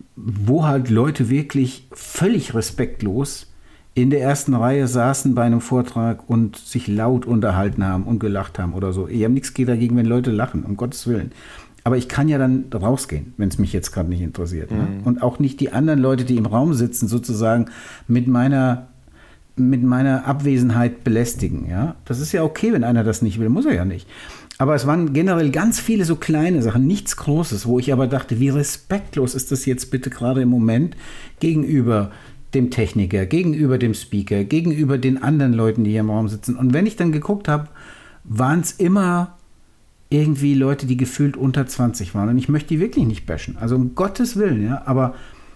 wo halt Leute wirklich völlig respektlos in der ersten Reihe saßen bei einem Vortrag und sich laut unterhalten haben und gelacht haben oder so. Ich habe nichts dagegen, wenn Leute lachen, um Gottes Willen. Aber ich kann ja dann rausgehen, wenn es mich jetzt gerade nicht interessiert. Mhm. Ne? Und auch nicht die anderen Leute, die im Raum sitzen, sozusagen mit meiner mit meiner Abwesenheit belästigen. Ja? Das ist ja okay, wenn einer das nicht will, muss er ja nicht. Aber es waren generell ganz viele so kleine Sachen, nichts Großes, wo ich aber dachte, wie respektlos ist das jetzt bitte gerade im Moment gegenüber dem Techniker, gegenüber dem Speaker, gegenüber den anderen Leuten, die hier im Raum sitzen. Und wenn ich dann geguckt habe, waren es immer irgendwie Leute, die gefühlt unter zwanzig waren. Und ich möchte die wirklich nicht bashen. Also um Gottes Willen, ja, aber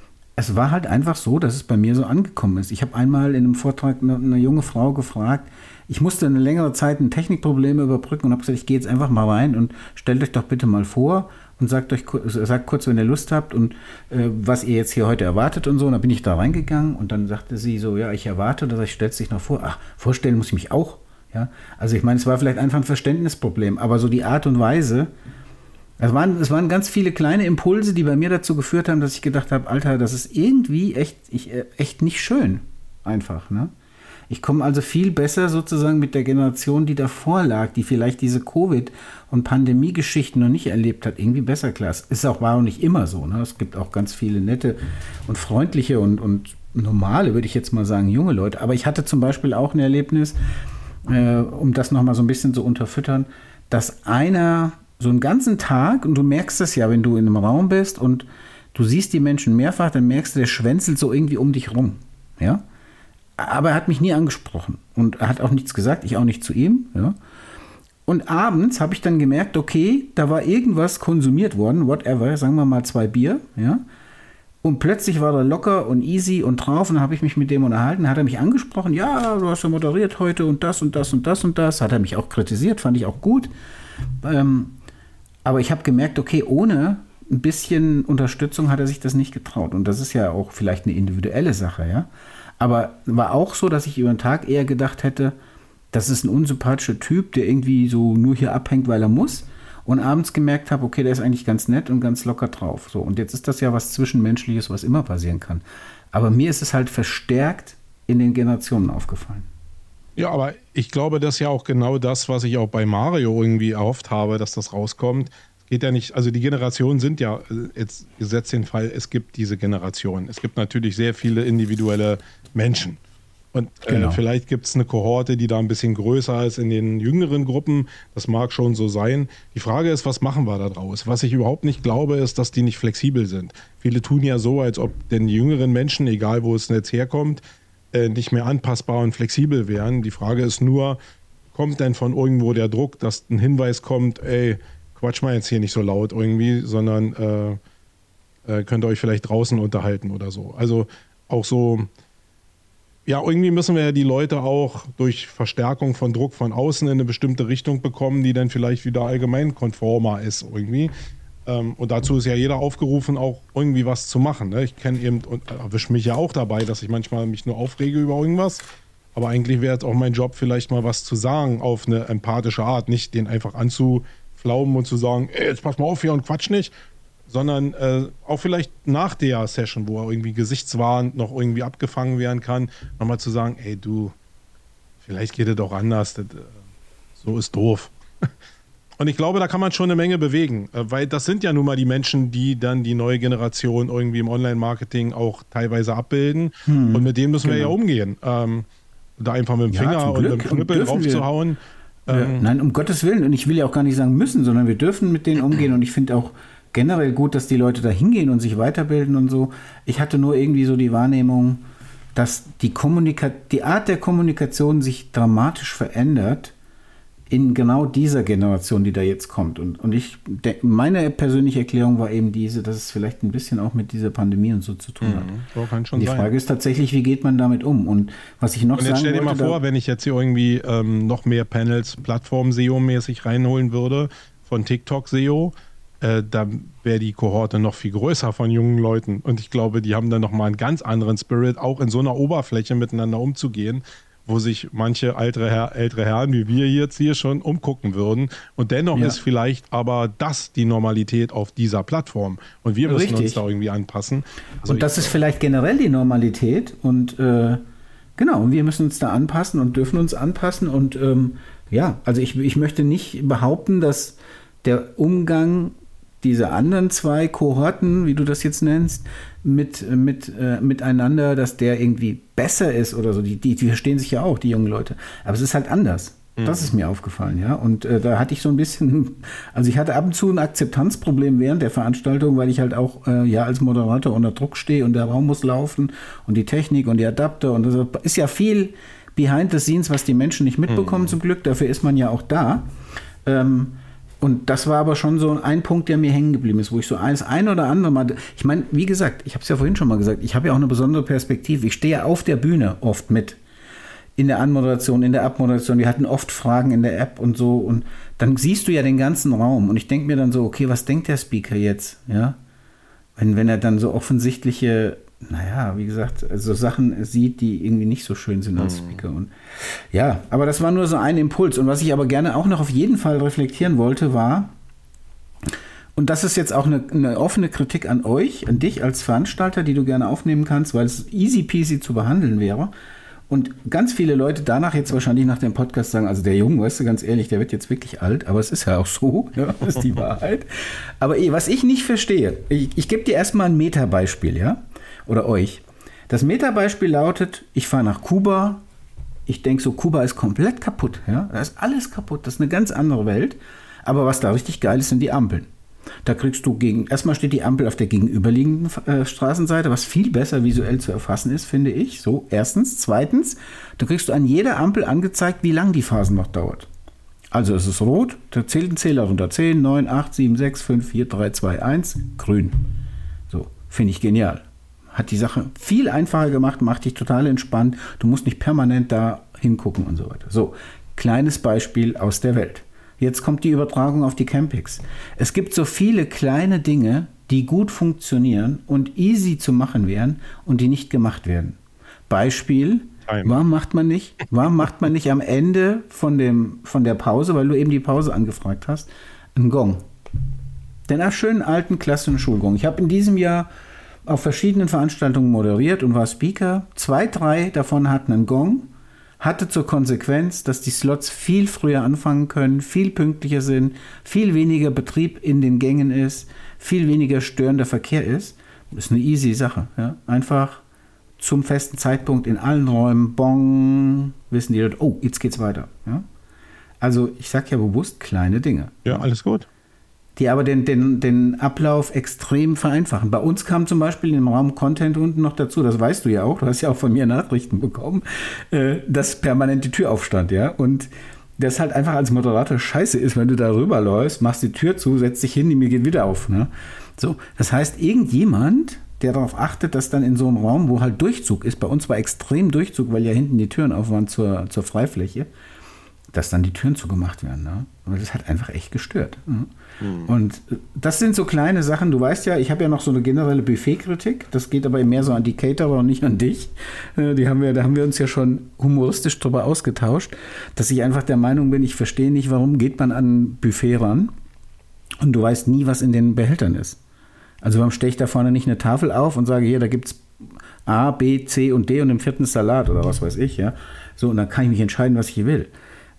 es war halt einfach so, dass es bei mir so angekommen ist. Ich habe einmal in einem Vortrag eine, eine junge Frau gefragt, ich musste eine längere Zeit ein Technikproblem überbrücken und habe gesagt, ich gehe jetzt einfach mal rein und stellt euch doch bitte mal vor und sagt euch sagt kurz, wenn ihr Lust habt und äh, was ihr jetzt hier heute erwartet und so. Und dann bin ich da reingegangen und dann sagte sie so, ja, ich erwarte, dass ich stellt sich noch vor. Ach, vorstellen muss ich mich auch. Ja, also ich meine, es war vielleicht einfach ein Verständnisproblem, aber so die Art und Weise, es waren, es waren ganz viele kleine Impulse, die bei mir dazu geführt haben, dass ich gedacht habe, Alter, das ist irgendwie echt, ich, echt nicht schön. Einfach, ne? Ich komme also viel besser sozusagen mit der Generation, die davor lag, die vielleicht diese Covid- und Pandemie-Geschichten noch nicht erlebt hat, irgendwie besser klar. Es ist auch, war auch nicht immer so, ne? Es gibt auch ganz viele nette und freundliche und, und normale, würde ich jetzt mal sagen, junge Leute. Aber ich hatte zum Beispiel auch ein Erlebnis, äh, um das nochmal so ein bisschen zu unterfüttern, dass einer so einen ganzen Tag, und du merkst das ja, wenn du in einem Raum bist und du siehst die Menschen mehrfach, dann merkst du, der schwänzelt so irgendwie um dich rum. Ja? Aber er hat mich nie angesprochen und er hat auch nichts gesagt, ich auch nicht zu ihm. Ja? Und abends habe ich dann gemerkt, okay, da war irgendwas konsumiert worden, whatever, sagen wir mal zwei Bier. Ja? Und plötzlich war er locker und easy und drauf und dann habe ich mich mit dem unterhalten, hat er mich angesprochen, ja, du hast ja moderiert heute und das und das und das und das, hat er mich auch kritisiert, fand ich auch gut. Ähm, Aber ich habe gemerkt, okay, ohne ein bisschen Unterstützung hat er sich das nicht getraut. Und das ist ja auch vielleicht eine individuelle Sache, ja. Aber war auch so, dass ich über den Tag eher gedacht hätte, das ist ein unsympathischer Typ, der irgendwie so nur hier abhängt, weil er muss. Und abends gemerkt habe, okay, der ist eigentlich ganz nett und ganz locker drauf. So, und jetzt ist das ja was Zwischenmenschliches, was immer passieren kann. Aber mir ist es halt verstärkt in den Generationen aufgefallen. Ja, aber ich glaube, das ist ja auch genau das, was ich auch bei Mario irgendwie erhofft habe, dass das rauskommt. Es geht ja nicht, also die Generationen sind ja, jetzt gesetzt den Fall, es gibt diese Generation. Es gibt natürlich sehr viele individuelle Menschen. Und genau. äh, vielleicht gibt es eine Kohorte, die da ein bisschen größer ist in den jüngeren Gruppen. Das mag schon so sein. Die Frage ist, was machen wir da draus? Was ich überhaupt nicht glaube, ist, dass die nicht flexibel sind. Viele tun ja so, als ob denn die jüngeren Menschen, egal wo es jetzt herkommt, nicht mehr anpassbar und flexibel wären. Die Frage ist nur, kommt denn von irgendwo der Druck, dass ein Hinweis kommt, ey, quatsch mal jetzt hier nicht so laut irgendwie, sondern äh, äh, könnt ihr euch vielleicht draußen unterhalten oder so. Also auch so, ja, irgendwie müssen wir ja die Leute auch durch Verstärkung von Druck von außen in eine bestimmte Richtung bekommen, die dann vielleicht wieder allgemein konformer ist irgendwie. Ähm, und dazu ist ja jeder aufgerufen, auch irgendwie was zu machen. Ne? Ich kenne eben und erwische mich ja auch dabei, dass ich manchmal mich nur aufrege über irgendwas. Aber eigentlich wäre es auch mein Job, vielleicht mal was zu sagen auf eine empathische Art. Nicht den einfach anzuflaumen und zu sagen, ey, jetzt pass mal auf hier und quatsch nicht. Sondern äh, auch vielleicht nach der Session, wo er irgendwie gesichtswahrend noch irgendwie abgefangen werden kann, nochmal zu sagen, ey du, vielleicht geht es doch anders. Das, äh, so ist doof. Und ich glaube, da kann man schon eine Menge bewegen, weil das sind ja nun mal die Menschen, die dann die neue Generation irgendwie im Online-Marketing auch teilweise abbilden. Hm, und mit denen müssen genau. wir ja umgehen. Ähm, da einfach mit dem Finger ja, und mit dem Knüppel drauf zu hauen. Ja. Ähm, Nein, um Gottes Willen. Und ich will ja auch gar nicht sagen müssen, sondern wir dürfen mit denen umgehen. Und ich finde auch generell gut, dass die Leute da hingehen und sich weiterbilden und so. Ich hatte nur irgendwie so die Wahrnehmung, dass die, Kommunika- die Art der Kommunikation sich dramatisch verändert in genau dieser Generation, die da jetzt kommt. Und, und ich, de- meine persönliche Erklärung war eben diese, dass es vielleicht ein bisschen auch mit dieser Pandemie und so zu tun hat. Mhm, so kann schon die sein. Frage ist tatsächlich, wie geht man damit um? Und was ich noch und jetzt sagen stell dir mal wollte, vor, wenn ich jetzt hier irgendwie ähm, noch mehr Panels Plattform-S E O-mäßig reinholen würde von TikTok-S E O, äh, dann wäre die Kohorte noch viel größer von jungen Leuten. Und ich glaube, die haben dann nochmal einen ganz anderen Spirit, auch in so einer Oberfläche miteinander umzugehen, wo sich manche ältere, Herr, ältere Herren wie wir jetzt hier schon umgucken würden. Und dennoch Ja. ist vielleicht aber das die Normalität auf dieser Plattform. Und wir müssen Richtig. uns da irgendwie anpassen. Also und das ich, ist vielleicht generell die Normalität. Und äh, genau, wir müssen uns da anpassen und dürfen uns anpassen. Und ähm, ja, also ich, ich möchte nicht behaupten, dass der Umgang dieser anderen zwei Kohorten, wie du das jetzt nennst, mit, mit, äh, miteinander, dass der irgendwie besser ist oder so. Die, die, die verstehen sich ja auch, die jungen Leute. Aber es ist halt anders. Mhm. Das ist mir aufgefallen, ja. Und äh, da hatte ich so ein bisschen, also ich hatte ab und zu ein Akzeptanzproblem während der Veranstaltung, weil ich halt auch äh, ja als Moderator unter Druck stehe und der Raum muss laufen und die Technik und die Adapter und das ist ja viel behind the scenes, was die Menschen nicht mitbekommen, mhm. zum Glück. Dafür ist man ja auch da. Ähm, Und das war aber schon so ein Punkt, der mir hängen geblieben ist, wo ich so eins ein oder andere Mal, ich meine, wie gesagt, ich habe es ja vorhin schon mal gesagt, ich habe ja auch eine besondere Perspektive. Ich stehe ja auf der Bühne oft mit, in der Anmoderation, in der Abmoderation. Wir hatten oft Fragen in der App und so und dann siehst du ja den ganzen Raum und ich denke mir dann so, okay, was denkt der Speaker jetzt, ja? Wenn, wenn er dann so offensichtliche, naja, wie gesagt, so Sachen sieht, die irgendwie nicht so schön sind als Speaker. Und ja, aber das war nur so ein Impuls. Und was ich aber gerne auch noch auf jeden Fall reflektieren wollte, war, und das ist jetzt auch eine, eine offene Kritik an euch, an dich als Veranstalter, die du gerne aufnehmen kannst, weil es easy peasy zu behandeln wäre. Und ganz viele Leute danach jetzt wahrscheinlich nach dem Podcast sagen, also der Junge, weißt du, ganz ehrlich, der wird jetzt wirklich alt, aber es ist ja auch so, ja, das ist die Wahrheit. Aber was ich nicht verstehe, ich, ich gebe dir erstmal ein Meta-Beispiel, ja, oder euch. Das Meta-Beispiel lautet, ich fahre nach Kuba, ich denke so, Kuba ist komplett kaputt, ja, da ist alles kaputt, das ist eine ganz andere Welt, aber was da richtig geil ist, sind die Ampeln. Da kriegst du gegen, erstmal steht die Ampel auf der gegenüberliegenden äh, Straßenseite, was viel besser visuell zu erfassen ist, finde ich. So, erstens. Zweitens, da kriegst du an jeder Ampel angezeigt, wie lang die Phase noch dauert. Also es ist rot, da zählt ein Zähler runter. zehn, neun, acht, sieben, sechs, fünf, vier, drei, zwei, eins, grün. So, finde ich genial. Hat die Sache viel einfacher gemacht, macht dich total entspannt. Du musst nicht permanent da hingucken und so weiter. So, kleines Beispiel aus der Welt. Jetzt kommt die Übertragung auf die Campings. Es gibt so viele kleine Dinge, die gut funktionieren und easy zu machen wären und die nicht gemacht werden. Beispiel, Time. warum macht man nicht, warum macht man nicht am Ende von, dem, von der Pause, weil du eben die Pause angefragt hast, einen Gong? Den schönen alten klassischen Schulgong. Ich habe in diesem Jahr auf verschiedenen Veranstaltungen moderiert und war Speaker. Zwei, drei davon hatten einen Gong. Hatte zur Konsequenz, dass die Slots viel früher anfangen können, viel pünktlicher sind, viel weniger Betrieb in den Gängen ist, viel weniger störender Verkehr ist. Das ist eine easy Sache. Ja? Einfach zum festen Zeitpunkt in allen Räumen, bong, wissen die Leute, oh, jetzt geht's weiter. Ja? Also ich sage ja bewusst kleine Dinge. Ja, alles gut. Die aber den, den, den Ablauf extrem vereinfachen. Bei uns kam zum Beispiel im Raum Content unten noch dazu, das weißt du ja auch, du hast ja auch von mir Nachrichten bekommen, äh, dass permanent die Tür aufstand, ja, und das halt einfach als Moderator scheiße ist, wenn du da rüberläufst, machst die Tür zu, setzt dich hin, die mir geht wieder auf, ne? So, das heißt, irgendjemand, der darauf achtet, dass dann in so einem Raum, wo halt Durchzug ist, bei uns war extrem Durchzug, weil ja hinten die Türen auf waren zur, zur Freifläche, dass dann die Türen zugemacht werden. Ne? Und das hat einfach echt gestört. Ne? Mhm. Und das sind so kleine Sachen. Du weißt ja, ich habe ja noch so eine generelle Buffet-Kritik. Das geht aber mehr so an die Caterer und nicht an dich. Die haben wir, da haben wir uns ja schon humoristisch drüber ausgetauscht, dass ich einfach der Meinung bin, ich verstehe nicht, warum geht man an ein Buffet ran und du weißt nie, was in den Behältern ist. Also warum stehe ich da vorne nicht eine Tafel auf und sage, hier, da gibt es A, B, C und D und im vierten Salat oder was weiß ich. Ja? So, und dann kann ich mich entscheiden, was ich will.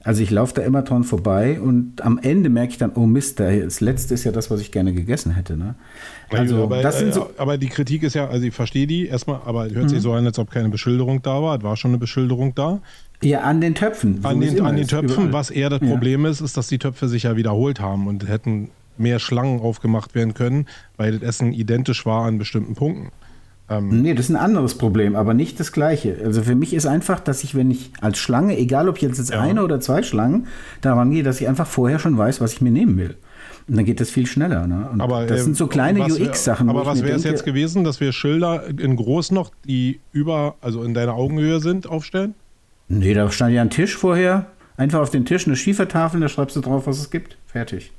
Also ich laufe da immer dran vorbei und am Ende merke ich dann, oh Mist, das letzte ist ja das, was ich gerne gegessen hätte. Ne? Also, aber, das sind so aber die Kritik ist ja, also ich verstehe die erstmal, aber hört sich mhm. so an, als ob keine Beschilderung da war. Es war schon eine Beschilderung da. Ja, an den Töpfen. So an den, an den Töpfen, überall. Was eher das ja. Problem ist, ist, dass die Töpfe sich ja wiederholt haben und hätten mehr Schlangen aufgemacht werden können, weil das Essen identisch war an bestimmten Punkten. Ähm nee, das ist ein anderes Problem, aber nicht das gleiche. Also für mich ist einfach, dass ich, wenn ich als Schlange, egal ob jetzt, jetzt ja. eine oder zwei Schlangen, daran gehe, dass ich einfach vorher schon weiß, was ich mir nehmen will. Und dann geht das viel schneller. Ne? Und aber, das sind so kleine U X-Sachen. Aber was wäre es jetzt gewesen, dass wir Schilder in groß noch, die über, also in deiner Augenhöhe sind, aufstellen? Nee, da stand ja ein Tisch vorher. Einfach auf den Tisch eine Schiefertafel, da schreibst du drauf, was es gibt. Fertig.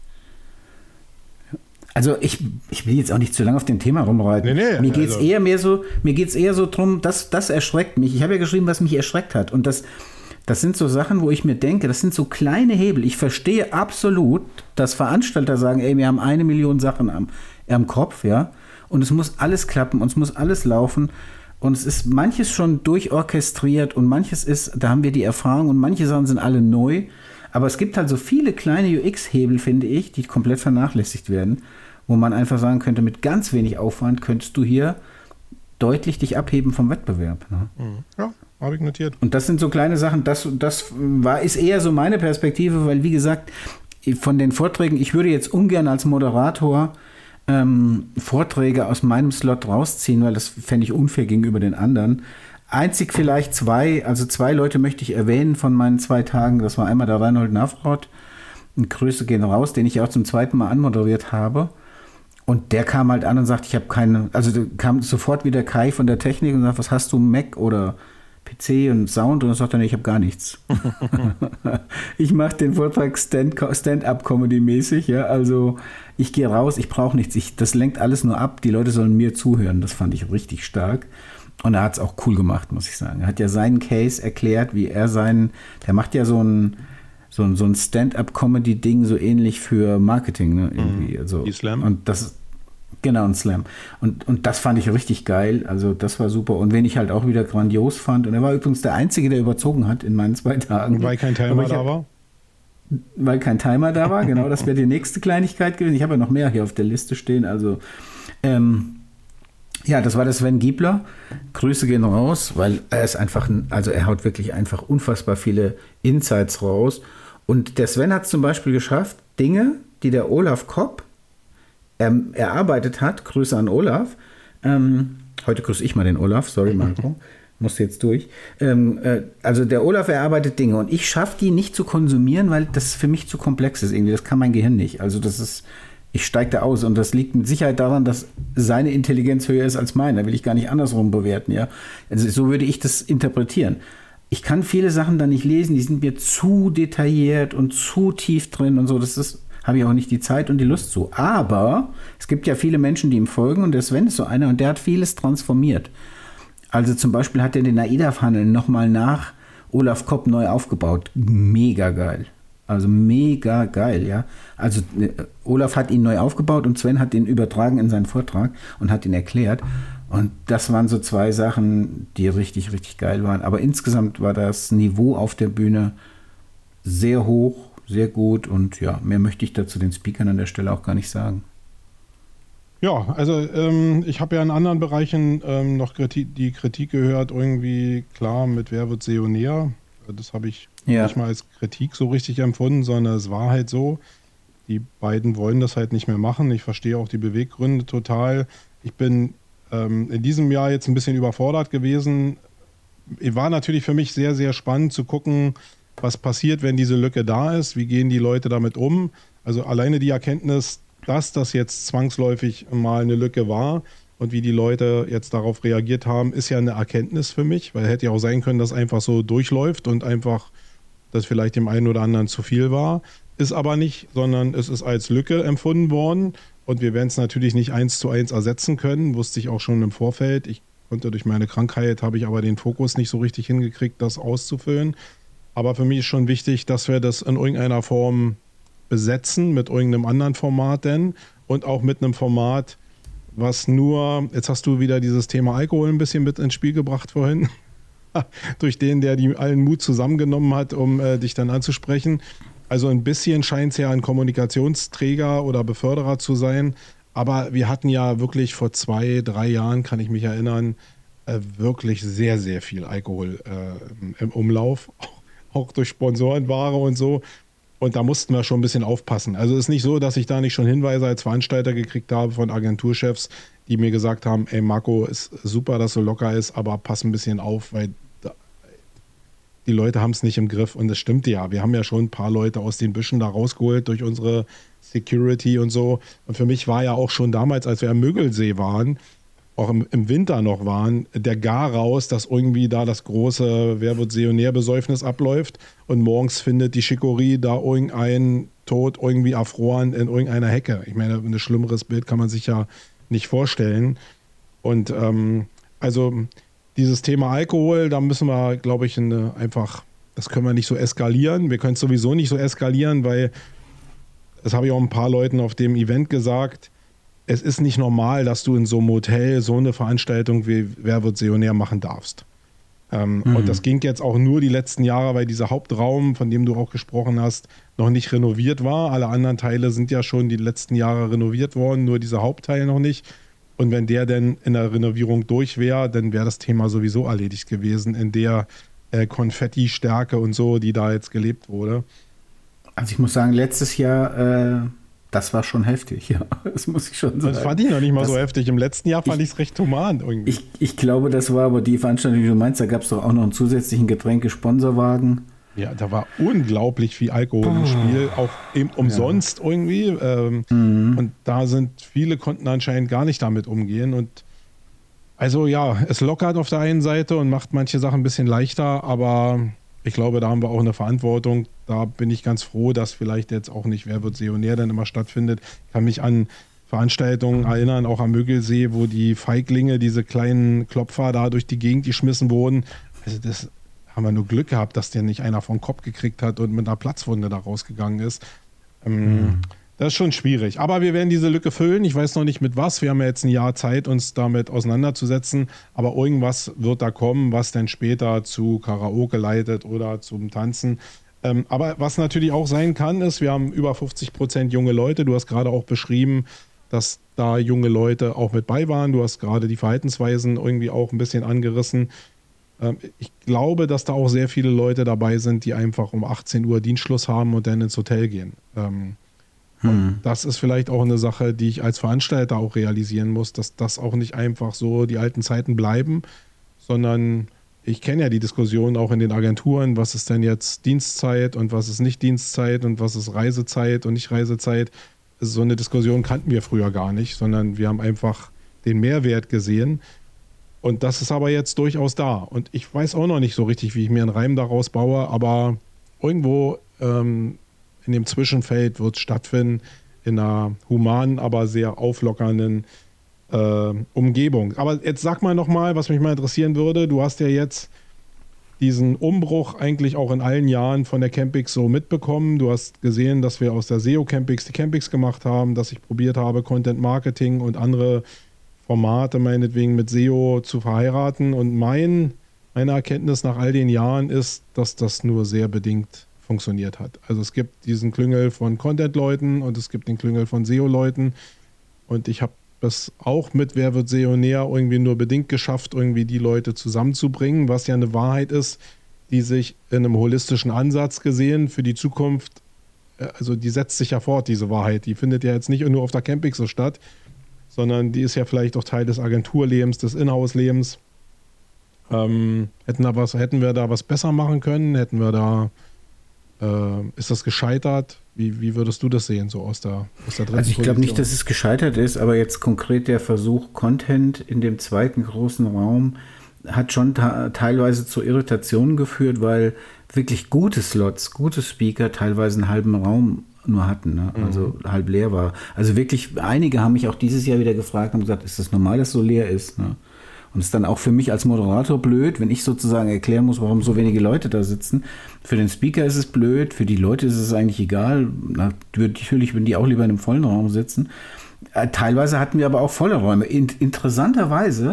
Also ich, ich will jetzt auch nicht zu lange auf dem Thema rumreiten. Nee, nee, mir geht es also. eher mehr so, mir geht's eher so drum, das, das erschreckt mich. Ich habe ja geschrieben, was mich erschreckt hat. Und das, das sind so Sachen, wo ich mir denke, das sind so kleine Hebel. Ich verstehe absolut, dass Veranstalter sagen, ey, wir haben eine Million Sachen am, am Kopf, ja. Und es muss alles klappen und es muss alles laufen. Und es ist manches schon durchorchestriert und manches ist, da haben wir die Erfahrung und manche Sachen sind alle neu. Aber es gibt halt so viele kleine U X-Hebel, finde ich, die komplett vernachlässigt werden, wo man einfach sagen könnte, mit ganz wenig Aufwand könntest du hier deutlich dich abheben vom Wettbewerb. Ne? Ja, habe ich notiert. Und das sind so kleine Sachen, das, das war, ist eher so meine Perspektive, weil wie gesagt, von den Vorträgen, ich würde jetzt ungern als Moderator ähm, Vorträge aus meinem Slot rausziehen, weil das fände ich unfair gegenüber den anderen. Einzig vielleicht zwei, also zwei Leute möchte ich erwähnen von meinen zwei Tagen. Das war einmal der Reinhold Navroth, Grüße gehen raus, den ich auch zum zweiten Mal anmoderiert habe. Und der kam halt an und sagte, ich habe keine, also kam sofort wieder Kai von der Technik und sagt, was hast du, Mac oder P C und Sound? Und dann sagt er, nee, ich habe gar nichts. Ich mache den Vortrag Stand, Stand-up-Comedy-mäßig, ja, also ich gehe raus, ich brauche nichts, ich, das lenkt alles nur ab, die Leute sollen mir zuhören, das fand ich richtig stark. Und er hat es auch cool gemacht, muss ich sagen. Er hat ja seinen Case erklärt, wie er seinen, der macht ja so ein So ein, so ein Stand-up-Comedy-Ding, so ähnlich für Marketing, ne? Irgendwie. Also, die Slam. Und das, genau, ein Slam. Und, und das fand ich richtig geil. Also das war super. Und wen ich halt auch wieder grandios fand. Und er war übrigens der Einzige, der überzogen hat in meinen zwei Tagen. Weil kein Timer da war? Weil kein Timer da war, genau. Das wäre die nächste Kleinigkeit gewesen. Ich habe ja noch mehr hier auf der Liste stehen. Also, ähm, ja, das war der Sven Giebler. Grüße gehen raus, weil er ist einfach, also er haut wirklich einfach unfassbar viele Insights raus. Und der Sven hat es zum Beispiel geschafft, Dinge, die der Olaf Kopp ähm, erarbeitet hat, Grüße an Olaf, ähm, heute grüße ich mal den Olaf, sorry Marco, musste jetzt durch, ähm, äh, also der Olaf erarbeitet Dinge und ich schaffe die nicht zu konsumieren, weil das für mich zu komplex ist irgendwie, das kann mein Gehirn nicht, also das ist, ich steige da aus und das liegt mit Sicherheit daran, dass seine Intelligenz höher ist als meine, da will ich gar nicht andersrum bewerten, ja, also so würde ich das interpretieren. Ich kann viele Sachen da nicht lesen, die sind mir zu detailliert und zu tief drin und so. Das ist, habe ich auch nicht die Zeit und die Lust zu. Aber es gibt ja viele Menschen, die ihm folgen und der Sven ist so einer und der hat vieles transformiert. Also zum Beispiel hat er den AIDA-Funnel nochmal nach Olaf Kopp neu aufgebaut. Mega geil. Also mega geil, ja. Also äh, Olaf hat ihn neu aufgebaut und Sven hat ihn übertragen in seinen Vortrag und hat ihn erklärt. Und das waren so zwei Sachen, die richtig, richtig geil waren. Aber insgesamt war das Niveau auf der Bühne sehr hoch, sehr gut. Und ja, mehr möchte ich dazu den Speakern an der Stelle auch gar nicht sagen. Ja, also ähm, ich habe ja in anderen Bereichen ähm, noch Kritik, die Kritik gehört, irgendwie klar, mit wer wird S E O näher. Das habe ich ja. nicht mal als Kritik so richtig empfunden, sondern es war halt so, die beiden wollen das halt nicht mehr machen. Ich verstehe auch die Beweggründe total. Ich bin in diesem Jahr jetzt ein bisschen überfordert gewesen. War natürlich für mich sehr, sehr spannend zu gucken, was passiert, wenn diese Lücke da ist. Wie gehen die Leute damit um? Also alleine die Erkenntnis, dass das jetzt zwangsläufig mal eine Lücke war und wie die Leute jetzt darauf reagiert haben, ist ja eine Erkenntnis für mich, weil hätte ja auch sein können, dass einfach so durchläuft und einfach das vielleicht dem einen oder anderen zu viel war. Ist aber nicht, sondern es ist als Lücke empfunden worden. Und wir werden es natürlich nicht eins zu eins ersetzen können, wusste ich auch schon im Vorfeld. Ich konnte durch meine Krankheit, habe ich aber den Fokus nicht so richtig hingekriegt, das auszufüllen. Aber für mich ist schon wichtig, dass wir das in irgendeiner Form besetzen, mit irgendeinem anderen Format denn. Und auch mit einem Format, was nur, jetzt hast du wieder dieses Thema Alkohol ein bisschen mit ins Spiel gebracht vorhin. durch den, der die allen Mut zusammengenommen hat, um äh, dich dann anzusprechen. Also ein bisschen scheint es ja ein Kommunikationsträger oder Beförderer zu sein. Aber wir hatten ja wirklich vor zwei, drei Jahren, kann ich mich erinnern, äh, wirklich sehr, sehr viel Alkohol äh, im Umlauf. Auch durch Sponsorenware und so. Und da mussten wir schon ein bisschen aufpassen. Also es ist nicht so, dass ich da nicht schon Hinweise als Veranstalter gekriegt habe von Agenturchefs, die mir gesagt haben, ey Marco, ist super, dass so locker ist, aber pass ein bisschen auf, weil da, die Leute haben es nicht im Griff. Und das stimmt ja. Wir haben ja schon ein paar Leute aus den Büschen da rausgeholt durch unsere Security und so. Und für mich war ja auch schon damals, als wir am Mögelsee waren, auch im, im Winter noch waren, der Garaus, dass irgendwie da das große Wer wird Seonär-Besäufnis abläuft und morgens findet die Schikorie da irgendein tot irgendwie erfroren in irgendeiner Hecke. Ich meine, ein schlimmeres Bild kann man sich ja nicht vorstellen. Und ähm, also dieses Thema Alkohol, da müssen wir, glaube ich, eine, einfach, das können wir nicht so eskalieren. Wir können es sowieso nicht so eskalieren, weil, das habe ich auch ein paar Leuten auf dem Event gesagt, es ist nicht normal, dass du in so einem Hotel so eine Veranstaltung wie Wer wird Seonär machen darfst. Ähm, mhm. Und das ging jetzt auch nur die letzten Jahre, weil dieser Hauptraum, von dem du auch gesprochen hast, noch nicht renoviert war. Alle anderen Teile sind ja schon die letzten Jahre renoviert worden, nur dieser Hauptteil noch nicht. Und wenn der denn in der Renovierung durch wäre, dann wäre das Thema sowieso erledigt gewesen in der äh, Konfetti-Stärke und so, die da jetzt gelebt wurde. Also ich muss sagen, letztes Jahr... Äh Das war schon heftig, ja. Das muss ich schon sagen. Das fand ich noch nicht mal das, so heftig. Im letzten Jahr fand ich es recht human irgendwie. Ich, ich glaube, das war aber die Veranstaltung, die du meinst, da gab es doch auch noch einen zusätzlichen Getränke-Sponsorwagen. Ja, da war unglaublich viel Alkohol oh. im Spiel, auch eben umsonst ja. irgendwie. Ähm, mhm. Und da sind viele konnten anscheinend gar nicht damit umgehen. Und also ja, es lockert auf der einen Seite und macht manche Sachen ein bisschen leichter, aber ich glaube, da haben wir auch eine Verantwortung. Da bin ich ganz froh, dass vielleicht jetzt auch nicht Wer wird Seonär dann immer stattfindet. Ich kann mich an Veranstaltungen erinnern, auch am Mögelsee, wo die Feiglinge, diese kleinen Klopfer da durch die Gegend geschmissen wurden. Also das haben wir nur Glück gehabt, dass der nicht einer vom Kopf gekriegt hat und mit einer Platzwunde da rausgegangen ist. Ähm, mhm. Das ist schon schwierig. Aber wir werden diese Lücke füllen. Ich weiß noch nicht mit was. Wir haben ja jetzt ein Jahr Zeit, uns damit auseinanderzusetzen. Aber irgendwas wird da kommen, was dann später zu Karaoke leitet oder zum Tanzen. Ähm, aber was natürlich auch sein kann, ist, wir haben über fünfzig Prozent junge Leute. Du hast gerade auch beschrieben, dass da junge Leute auch mit bei waren. Du hast gerade die Verhaltensweisen irgendwie auch ein bisschen angerissen. Ähm, ich glaube, dass da auch sehr viele Leute dabei sind, die einfach um achtzehn Uhr Dienstschluss haben und dann ins Hotel gehen. Ähm, hm. Das ist vielleicht auch eine Sache, die ich als Veranstalter auch realisieren muss, dass das auch nicht einfach so die alten Zeiten bleiben, sondern ich kenne ja die Diskussion auch in den Agenturen, was ist denn jetzt Dienstzeit und was ist nicht Dienstzeit und was ist Reisezeit und nicht Reisezeit. So eine Diskussion kannten wir früher gar nicht, sondern wir haben einfach den Mehrwert gesehen. Und das ist aber jetzt durchaus da. Und ich weiß auch noch nicht so richtig, wie ich mir einen Reim daraus baue, aber irgendwo ähm, in dem Zwischenfeld wird es stattfinden, in einer humanen, aber sehr auflockernden äh, Umgebung. Aber jetzt sag mal nochmal, was mich mal interessieren würde. Du hast ja jetzt diesen Umbruch eigentlich auch in allen Jahren von der Campix so mitbekommen. Du hast gesehen, dass wir aus der S E O-Campix die Campix gemacht haben, dass ich probiert habe, Content Marketing und andere Formate meinetwegen mit S E O zu verheiraten. Und mein, meine Erkenntnis nach all den Jahren ist, dass das nur sehr bedingt funktioniert hat. Also es gibt diesen Klüngel von Content-Leuten und es gibt den Klüngel von S E O-Leuten. Und ich habe das auch mit Wer wird Seonär irgendwie nur bedingt geschafft, irgendwie die Leute zusammenzubringen, was ja eine Wahrheit ist, die sich in einem holistischen Ansatz gesehen für die Zukunft, also die setzt sich ja fort, diese Wahrheit. Die findet ja jetzt nicht nur auf der Campix so statt, sondern die ist ja vielleicht auch Teil des Agenturlebens, des Inhouse-Lebens. Ähm, hätten, da was, hätten wir da was besser machen können? Hätten wir da, äh, ist das gescheitert? Wie, wie würdest du das sehen, so aus der, aus der dritten Also ich glaube nicht, dass es gescheitert ist, aber jetzt konkret der Versuch, Content in dem zweiten großen Raum hat schon ta- teilweise zu Irritationen geführt, weil wirklich gute Slots, gute Speaker teilweise einen halben Raum nur hatten, ne? Also mhm. halb leer war. Also wirklich, einige haben mich auch dieses Jahr wieder gefragt und gesagt, ist das normal, dass so leer ist? Ne? Und es ist dann auch für mich als Moderator blöd, wenn ich sozusagen erklären muss, warum so wenige Leute da sitzen. Für den Speaker ist es blöd, für die Leute ist es eigentlich egal. Natürlich würden die auch lieber in einem vollen Raum sitzen. Teilweise hatten wir aber auch volle Räume. In- interessanterweise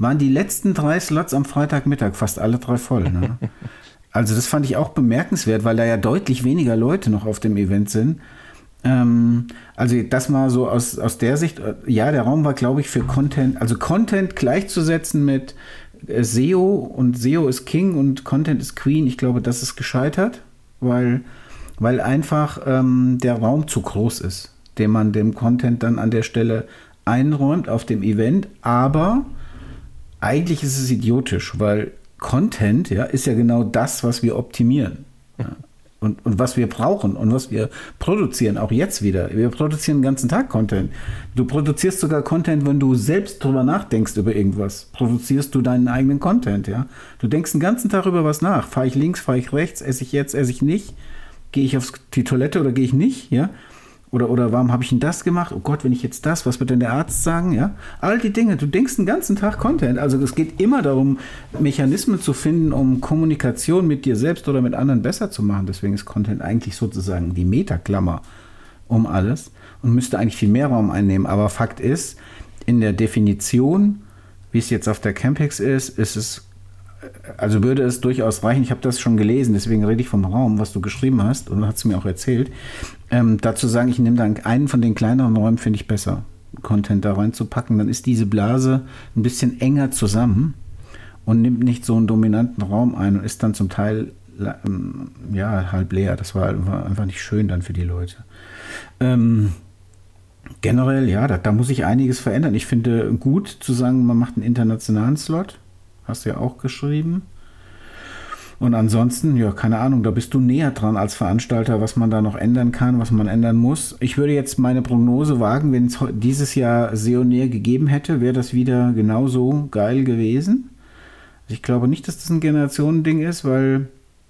waren die letzten drei Slots am Freitagmittag fast alle drei voll. Ne? Also das fand ich auch bemerkenswert, weil da ja deutlich weniger Leute noch auf dem Event sind. Ähm, also das mal so aus, aus der Sicht, ja, der Raum war, glaube ich, für Content, also Content gleichzusetzen mit S E O und S E O ist King und Content ist Queen. Ich glaube, das ist gescheitert, weil, weil einfach ähm, der Raum zu groß ist, den man dem Content dann an der Stelle einräumt auf dem Event. Aber eigentlich ist es idiotisch, weil Content, ja, ist ja genau das, was wir optimieren. Ja. Und, und was wir brauchen und was wir produzieren, auch jetzt wieder. Wir produzieren den ganzen Tag Content. Du produzierst sogar Content, wenn du selbst drüber nachdenkst über irgendwas. Produzierst du deinen eigenen Content, ja. Du denkst den ganzen Tag über was nach. Fahre ich links, fahre ich rechts, esse ich jetzt, esse ich nicht? Gehe ich auf die Toilette oder gehe ich nicht, ja? Oder, oder warum habe ich denn das gemacht? Oh Gott, wenn ich jetzt das, was wird denn der Arzt sagen? Ja, all die Dinge. Du denkst den ganzen Tag Content. Also es geht immer darum, Mechanismen zu finden, um Kommunikation mit dir selbst oder mit anderen besser zu machen. Deswegen ist Content eigentlich sozusagen die Metaklammer um alles und müsste eigentlich viel mehr Raum einnehmen. Aber Fakt ist, in der Definition, wie es jetzt auf der Campix ist, ist es, also würde es durchaus reichen. Ich habe das schon gelesen, deswegen rede ich vom Raum, was du geschrieben hast und hast es mir auch erzählt. Ähm, dazu sagen, ich nehme dann einen von den kleineren Räumen, finde ich besser, Content da reinzupacken. Dann ist diese Blase ein bisschen enger zusammen und nimmt nicht so einen dominanten Raum ein und ist dann zum Teil ähm, ja, halb leer. Das war einfach nicht schön dann für die Leute. Ähm, generell, ja, da, da muss sich einiges verändern. Ich finde gut zu sagen, man macht einen internationalen Slot. Hast du ja auch geschrieben. Und ansonsten, ja, keine Ahnung, da bist du näher dran als Veranstalter, was man da noch ändern kann, was man ändern muss. Ich würde jetzt meine Prognose wagen, wenn es dieses Jahr Seoneer gegeben hätte, wäre das wieder genauso geil gewesen. Ich glaube nicht, dass das ein Generationending ist, weil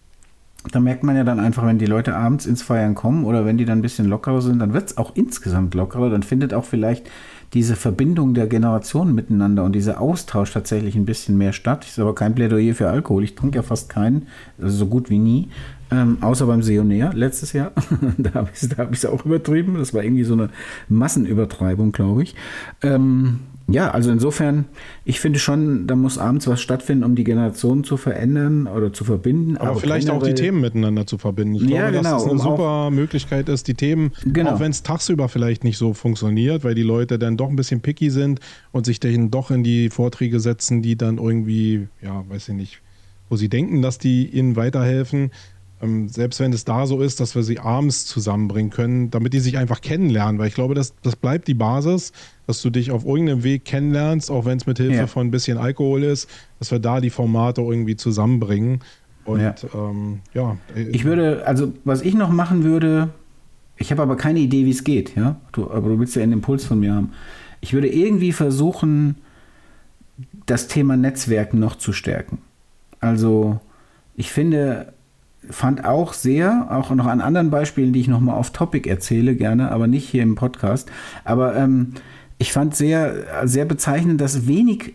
da merkt man ja dann einfach, wenn die Leute abends ins Feiern kommen oder wenn die dann ein bisschen lockerer sind, dann wird es auch insgesamt lockerer. Dann findet auch vielleicht diese Verbindung der Generationen miteinander und dieser Austausch tatsächlich ein bisschen mehr statt. Ich sage aber kein Plädoyer für Alkohol. Ich trinke ja fast keinen, also so gut wie nie, ähm, außer beim Seoneer letztes Jahr. Da habe ich es hab ich's auch übertrieben. Das war irgendwie so eine Massenübertreibung, glaube ich. Ähm, ja, also insofern, ich finde schon, da muss abends was stattfinden, um die Generationen zu verändern oder zu verbinden. Aber, aber vielleicht auch die Themen miteinander zu verbinden. Ich ja, glaube, genau, dass es eine um super Möglichkeit ist, die Themen, genau. Auch wenn es tagsüber vielleicht nicht so funktioniert, weil die Leute dann doch ein bisschen picky sind und sich dann doch in die Vorträge setzen, die dann irgendwie, ja, weiß ich nicht, wo sie denken, dass die ihnen weiterhelfen. Ähm, selbst wenn es da so ist, dass wir sie abends zusammenbringen können, damit die sich einfach kennenlernen, weil ich glaube, das, das bleibt die Basis, dass du dich auf irgendeinem Weg kennenlernst, auch wenn es mit Hilfe ja. von ein bisschen Alkohol ist, dass wir da die Formate irgendwie zusammenbringen. Und ja, ähm, ja. Ich würde, also was ich noch machen würde, ich habe aber keine Idee, wie es geht, ja. Du, aber du willst ja einen Impuls von mir haben. Ich würde irgendwie versuchen, das Thema Netzwerken noch zu stärken. Also ich finde, fand auch sehr, auch noch an anderen Beispielen, die ich nochmal auf Topic erzähle, gerne, aber nicht hier im Podcast. Aber ähm, ich fand sehr, sehr bezeichnend, dass wenig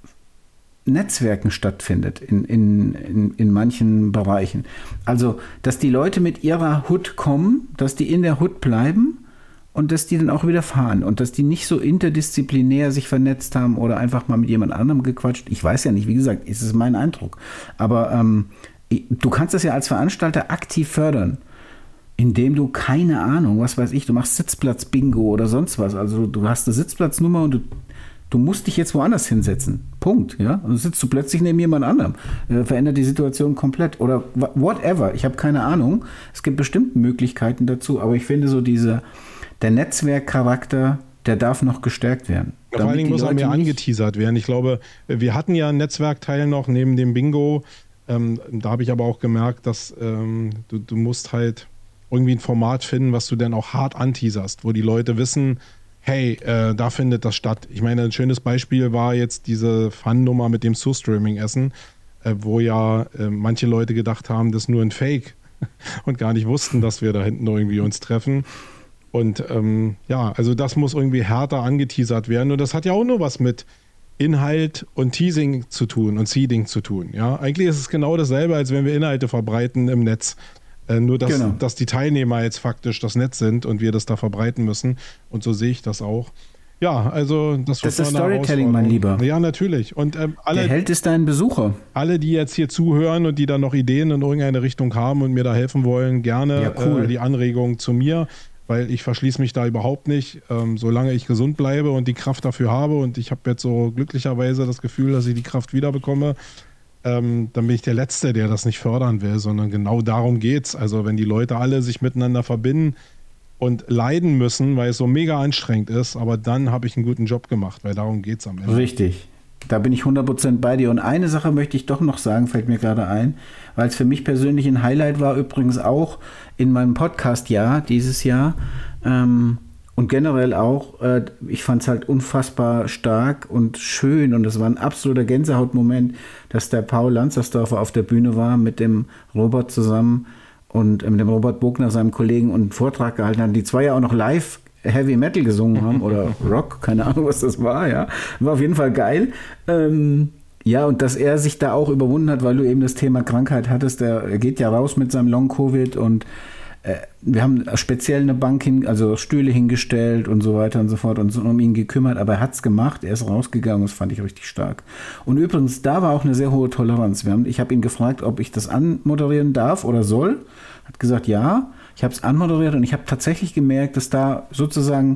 Netzwerken stattfindet in, in, in, in manchen Bereichen. Also, dass die Leute mit ihrer Hood kommen, dass die in der Hood bleiben und dass die dann auch wieder fahren und dass die nicht so interdisziplinär sich vernetzt haben oder einfach mal mit jemand anderem gequatscht. Ich weiß ja nicht, wie gesagt, es ist mein Eindruck. Aber ähm, du kannst das ja als Veranstalter aktiv fördern, indem du, keine Ahnung, was weiß ich, du machst Sitzplatz-Bingo oder sonst was. Also du hast eine Sitzplatznummer und du, du musst dich jetzt woanders hinsetzen. Punkt. Ja? Und dann sitzt du plötzlich neben jemand anderem. Äh, verändert die Situation komplett. Oder whatever. Ich habe keine Ahnung. Es gibt bestimmt Möglichkeiten dazu, aber ich finde so diese, der Netzwerkcharakter, der darf noch gestärkt werden. Ja, vor allen Dingen muss er mehr angeteasert werden. Ich glaube, wir hatten ja einen Netzwerkteil noch neben dem Bingo. Ähm, da habe ich aber auch gemerkt, dass ähm, du, du musst halt irgendwie ein Format finden, was du dann auch hart anteaserst, wo die Leute wissen, hey, äh, da findet das statt. Ich meine, ein schönes Beispiel war jetzt diese Fun-Nummer mit dem Source-Streaming-Essen, äh, wo ja äh, manche Leute gedacht haben, das ist nur ein Fake und gar nicht wussten, dass wir da hinten irgendwie uns treffen. Und ähm, ja, also das muss irgendwie härter angeteasert werden und das hat ja auch nur was mit Inhalt und Teasing zu tun und Seeding zu tun. Ja, eigentlich ist es genau dasselbe, als wenn wir Inhalte verbreiten im Netz. Äh, nur, dass, genau. dass die Teilnehmer jetzt faktisch das Netz sind und wir das da verbreiten müssen. Und so sehe ich das auch. Ja, also das, das ist Storytelling, mein Lieber. Ja, natürlich. Und ähm, alle, der Held ist dein Besucher. Alle, die jetzt hier zuhören und die dann noch Ideen in irgendeine Richtung haben und mir da helfen wollen, gerne ja, cool. äh, die Anregung zu mir, weil ich verschließe mich da überhaupt nicht. Ähm, solange ich gesund bleibe und die Kraft dafür habe und ich habe jetzt so glücklicherweise das Gefühl, dass ich die Kraft wiederbekomme, ähm, dann bin ich der Letzte, der das nicht fördern will, sondern genau darum geht's. Also wenn die Leute alle sich miteinander verbinden und leiden müssen, weil es so mega anstrengend ist, aber dann habe ich einen guten Job gemacht, weil darum geht es am Ende. Richtig. Da bin ich hundert Prozent bei dir. Und eine Sache möchte ich doch noch sagen, fällt mir gerade ein, weil es für mich persönlich ein Highlight war, übrigens auch in meinem Podcast-Jahr dieses Jahr ähm, und generell auch, äh, ich fand es halt unfassbar stark und schön und es war ein absoluter Gänsehautmoment, dass der Paul Lanzersdorfer auf der Bühne war mit dem Robert zusammen und mit dem Robert Bogner, seinem Kollegen, und einen Vortrag gehalten haben, die zwei ja auch noch live Heavy Metal gesungen haben oder Rock, keine Ahnung, was das war, ja. War auf jeden Fall geil. Ähm, ja, und dass er sich da auch überwunden hat, weil du eben das Thema Krankheit hattest, er geht ja raus mit seinem Long-Covid und äh, wir haben speziell eine Bank, hin, also Stühle hingestellt und so weiter und so fort und so um ihn gekümmert, aber er hat es gemacht, er ist rausgegangen, das fand ich richtig stark. Und übrigens, da war auch eine sehr hohe Toleranz. Wir haben, ich habe ihn gefragt, ob ich das anmoderieren darf oder soll, hat gesagt, ja. Ich habe es anmoderiert und ich habe tatsächlich gemerkt, dass da sozusagen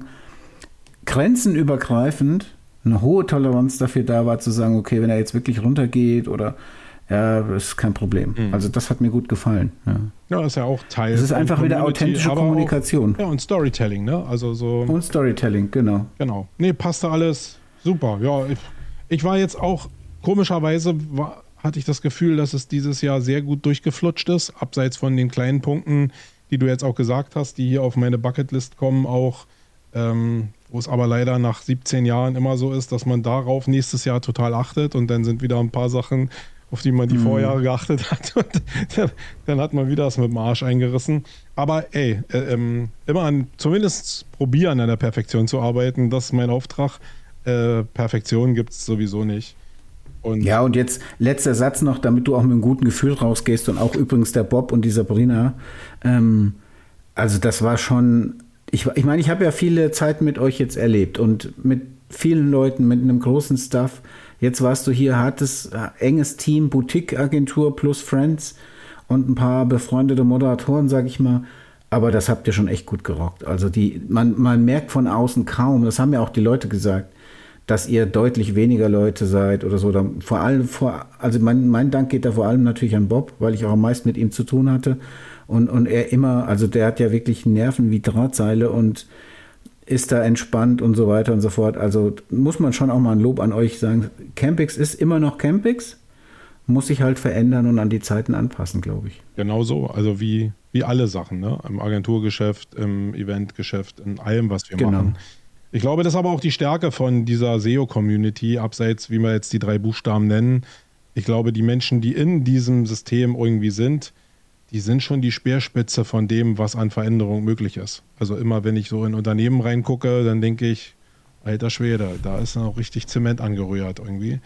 grenzenübergreifend eine hohe Toleranz dafür da war, zu sagen, okay, wenn er jetzt wirklich runtergeht oder ja, das ist kein Problem. Mhm. Also das hat mir gut gefallen. Ja, ja, ist ja auch Teil. Es ist einfach wieder authentische Kommunikation. Auch, ja, und Storytelling, ne? Also so. Und Storytelling, genau. Genau. Nee, passt da alles super. Ja, ich, ich war jetzt auch, komischerweise war, hatte ich das Gefühl, dass es dieses Jahr sehr gut durchgeflutscht ist, abseits von den kleinen Punkten, die du jetzt auch gesagt hast, die hier auf meine Bucketlist kommen, auch, ähm, wo es aber leider nach siebzehn Jahren immer so ist, dass man darauf nächstes Jahr total achtet und dann sind wieder ein paar Sachen, auf die man die mhm. Vorjahre geachtet hat und dann, dann hat man wieder das mit dem Arsch eingerissen. Aber ey, äh, ähm, immer an, zumindest probieren, an der Perfektion zu arbeiten, das ist mein Auftrag. Äh, Perfektion gibt es sowieso nicht. Und ja, und jetzt letzter Satz noch, damit du auch mit einem guten Gefühl rausgehst und auch übrigens der Bob und die Sabrina. Ähm, also das war schon, ich, ich meine, ich habe ja viele Zeit mit euch jetzt erlebt und mit vielen Leuten, mit einem großen Staff. Jetzt warst du hier, hartes, enges Team, Boutique-Agentur plus Friends und ein paar befreundete Moderatoren, sag ich mal. Aber das habt ihr schon echt gut gerockt. Also die, man, man merkt von außen kaum, das haben ja auch die Leute gesagt, dass ihr deutlich weniger Leute seid oder so. Da vor allem, vor, also mein, mein Dank geht da vor allem natürlich an Bob, weil ich auch am meisten mit ihm zu tun hatte. Und, und er immer, also der hat ja wirklich Nerven wie Drahtseile und ist da entspannt und so weiter und so fort. Also muss man schon auch mal ein Lob an euch sagen. Campix ist immer noch Campix, muss sich halt verändern und an die Zeiten anpassen, glaube ich. Genau so, also wie, wie alle Sachen, ne? Im Agenturgeschäft, im Eventgeschäft, in allem, was wir genau. machen. Ich glaube, das ist aber auch die Stärke von dieser S E O-Community, abseits, wie wir jetzt die drei Buchstaben nennen. Ich glaube, die Menschen, die in diesem System irgendwie sind, die sind schon die Speerspitze von dem, was an Veränderung möglich ist. Also immer, wenn ich so in Unternehmen reingucke, dann denke ich, alter Schwede, da ist noch richtig Zement angerührt irgendwie.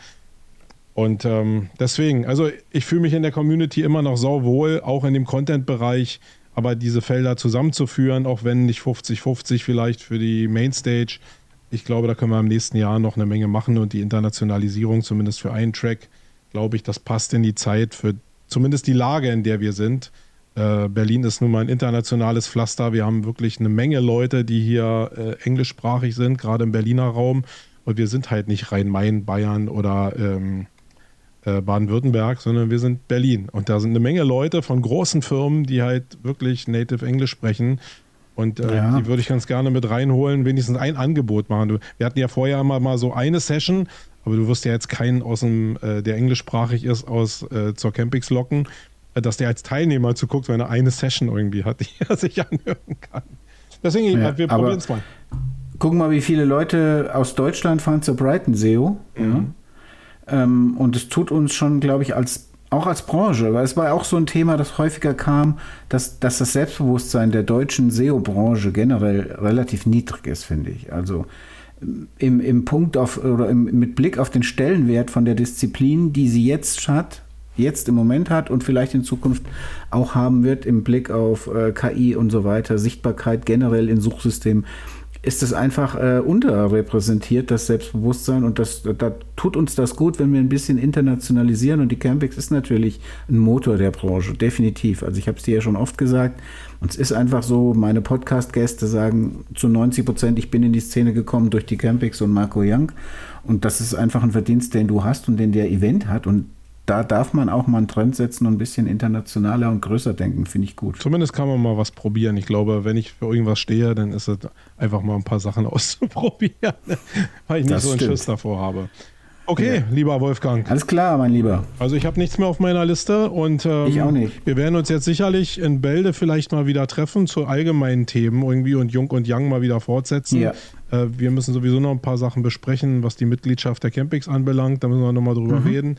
Und ähm, deswegen, also ich fühle mich in der Community immer noch sauwohl, auch in dem Content-Bereich. Aber diese Felder zusammenzuführen, auch wenn nicht fünfzig fünfzig vielleicht für die Mainstage, ich glaube, da können wir im nächsten Jahr noch eine Menge machen und die Internationalisierung, zumindest für einen Track, glaube ich, das passt in die Zeit für zumindest die Lage, in der wir sind. Äh, Berlin ist nun mal ein internationales Pflaster. Wir haben wirklich eine Menge Leute, die hier äh, englischsprachig sind, gerade im Berliner Raum. Und wir sind halt nicht Rhein-Main, Bayern oder ähm, Baden-Württemberg, sondern wir sind Berlin. Und da sind eine Menge Leute von großen Firmen, die halt wirklich Native Englisch sprechen. Und äh, ja. die würde ich ganz gerne mit reinholen, wenigstens ein Angebot machen. Wir hatten ja vorher immer mal so eine Session, aber du wirst ja jetzt keinen aus dem, äh, der englischsprachig ist, aus äh, zur Campix locken, äh, dass der als Teilnehmer zuguckt, wenn er eine Session irgendwie hat, die er sich anhören kann. Deswegen, ja, wir probieren es mal. Guck mal, wie viele Leute aus Deutschland fahren zur Brighton S E O. Mhm. Ja. Ähm, und es tut uns schon, glaube ich, als auch als Branche, weil es war auch so ein Thema, das häufiger kam, dass, dass das Selbstbewusstsein der deutschen S E O-Branche generell relativ niedrig ist, finde ich. Also im, im Punkt auf oder im, mit Blick auf den Stellenwert von der Disziplin, die sie jetzt hat, jetzt im Moment hat und vielleicht in Zukunft auch haben wird, im Blick auf äh, K I und so weiter, Sichtbarkeit generell in Suchsystemen, ist es einfach äh, unterrepräsentiert, das Selbstbewusstsein. Und das, da tut uns das gut, wenn wir ein bisschen internationalisieren. Und die Campix ist natürlich ein Motor der Branche, definitiv. Also ich habe es dir ja schon oft gesagt. Und es ist einfach so, meine Podcast-Gäste sagen zu neunzig Prozent, ich bin in die Szene gekommen durch die Campix und Marco Young. Und das ist einfach ein Verdienst, den du hast und den der Event hat. Und da darf man auch mal einen Trend setzen und ein bisschen internationaler und größer denken, finde ich gut. Zumindest kann man mal was probieren. Ich glaube, wenn ich für irgendwas stehe, dann ist es einfach mal ein paar Sachen auszuprobieren, weil ich nicht Das so einen stimmt. Schiss davor habe. Okay, Ja. lieber Wolfgang. Alles klar, mein Lieber. Also ich habe nichts mehr auf meiner Liste und ähm, Ich auch nicht. wir werden uns jetzt sicherlich in Bälde vielleicht mal wieder treffen zu allgemeinen Themen irgendwie und Jung und Yang mal wieder fortsetzen. Ja. Äh, wir müssen sowieso noch ein paar Sachen besprechen, was die Mitgliedschaft der Campix anbelangt. Da müssen wir nochmal drüber Mhm. reden.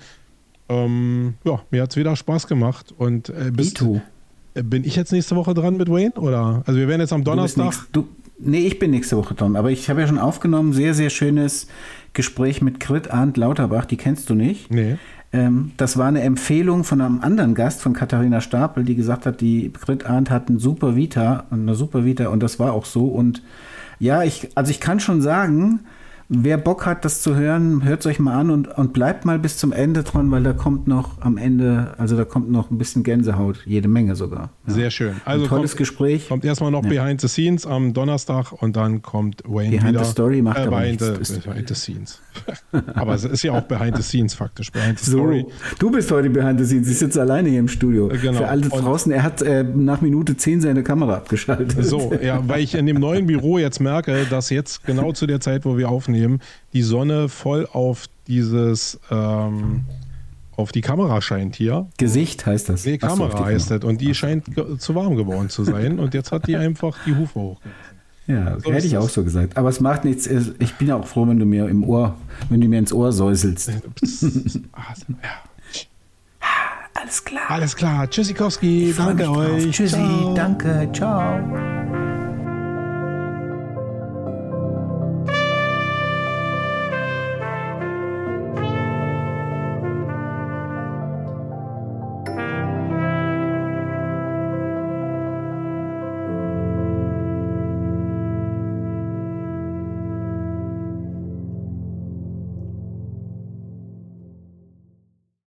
Ähm, ja, mir hat es wieder Spaß gemacht. Und äh, bist, Dito. äh, bin ich jetzt nächste Woche dran mit Wayne? Oder? Also wir werden jetzt am Du bist Donnerstag. nächst- Du, nee, ich bin nächste Woche dran. Aber ich habe ja schon aufgenommen, sehr, sehr schönes Gespräch mit Grit Arndt Lauterbach. Die kennst du nicht. Nee. Ähm, das war eine Empfehlung von einem anderen Gast, von Katharina Stapel, die gesagt hat, die Grit Arndt hat einen super Vita, eine super Vita und das war auch so. Und ja, ich, also ich kann schon sagen, wer Bock hat, das zu hören, hört es euch mal an und, und bleibt mal bis zum Ende dran, weil da kommt noch am Ende, also da kommt noch ein bisschen Gänsehaut, jede Menge sogar. Ja. Sehr schön. Also ein tolles kommt, Gespräch. kommt erstmal noch Ja. Behind the Scenes am Donnerstag und dann kommt Wayne Behind wieder. the Story macht aber behind, nichts. the, behind the Scenes. Aber es ist ja auch Behind the Scenes faktisch. Behind the So, Story. du bist heute behind the scenes. Ich sitze alleine hier im Studio. Genau. Für alle Und- draußen, er hat äh, nach Minute zehn seine Kamera abgeschaltet. So, ja, weil ich in dem neuen Büro jetzt merke, dass jetzt genau zu der Zeit, wo wir aufnehmen, die Sonne voll auf dieses, ähm, auf die Kamera scheint hier. Gesicht heißt das. Nee, Ach so, Kamera auf die heißt Kamera. das. Und die scheint ge- zu warm geworden zu sein. Und jetzt hat die einfach die Hufe hochgelassen. Ja, So hätte ist ich auch es. so gesagt. Aber es macht nichts. Ich bin ja auch froh, wenn du mir im Ohr, wenn du mir ins Ohr säuselst. Psst. Ah, so, ja. Alles klar. Alles klar. Tschüssikowski. Ich freu Danke mich drauf. euch. Tschüssi, Ciao. danke, ciao.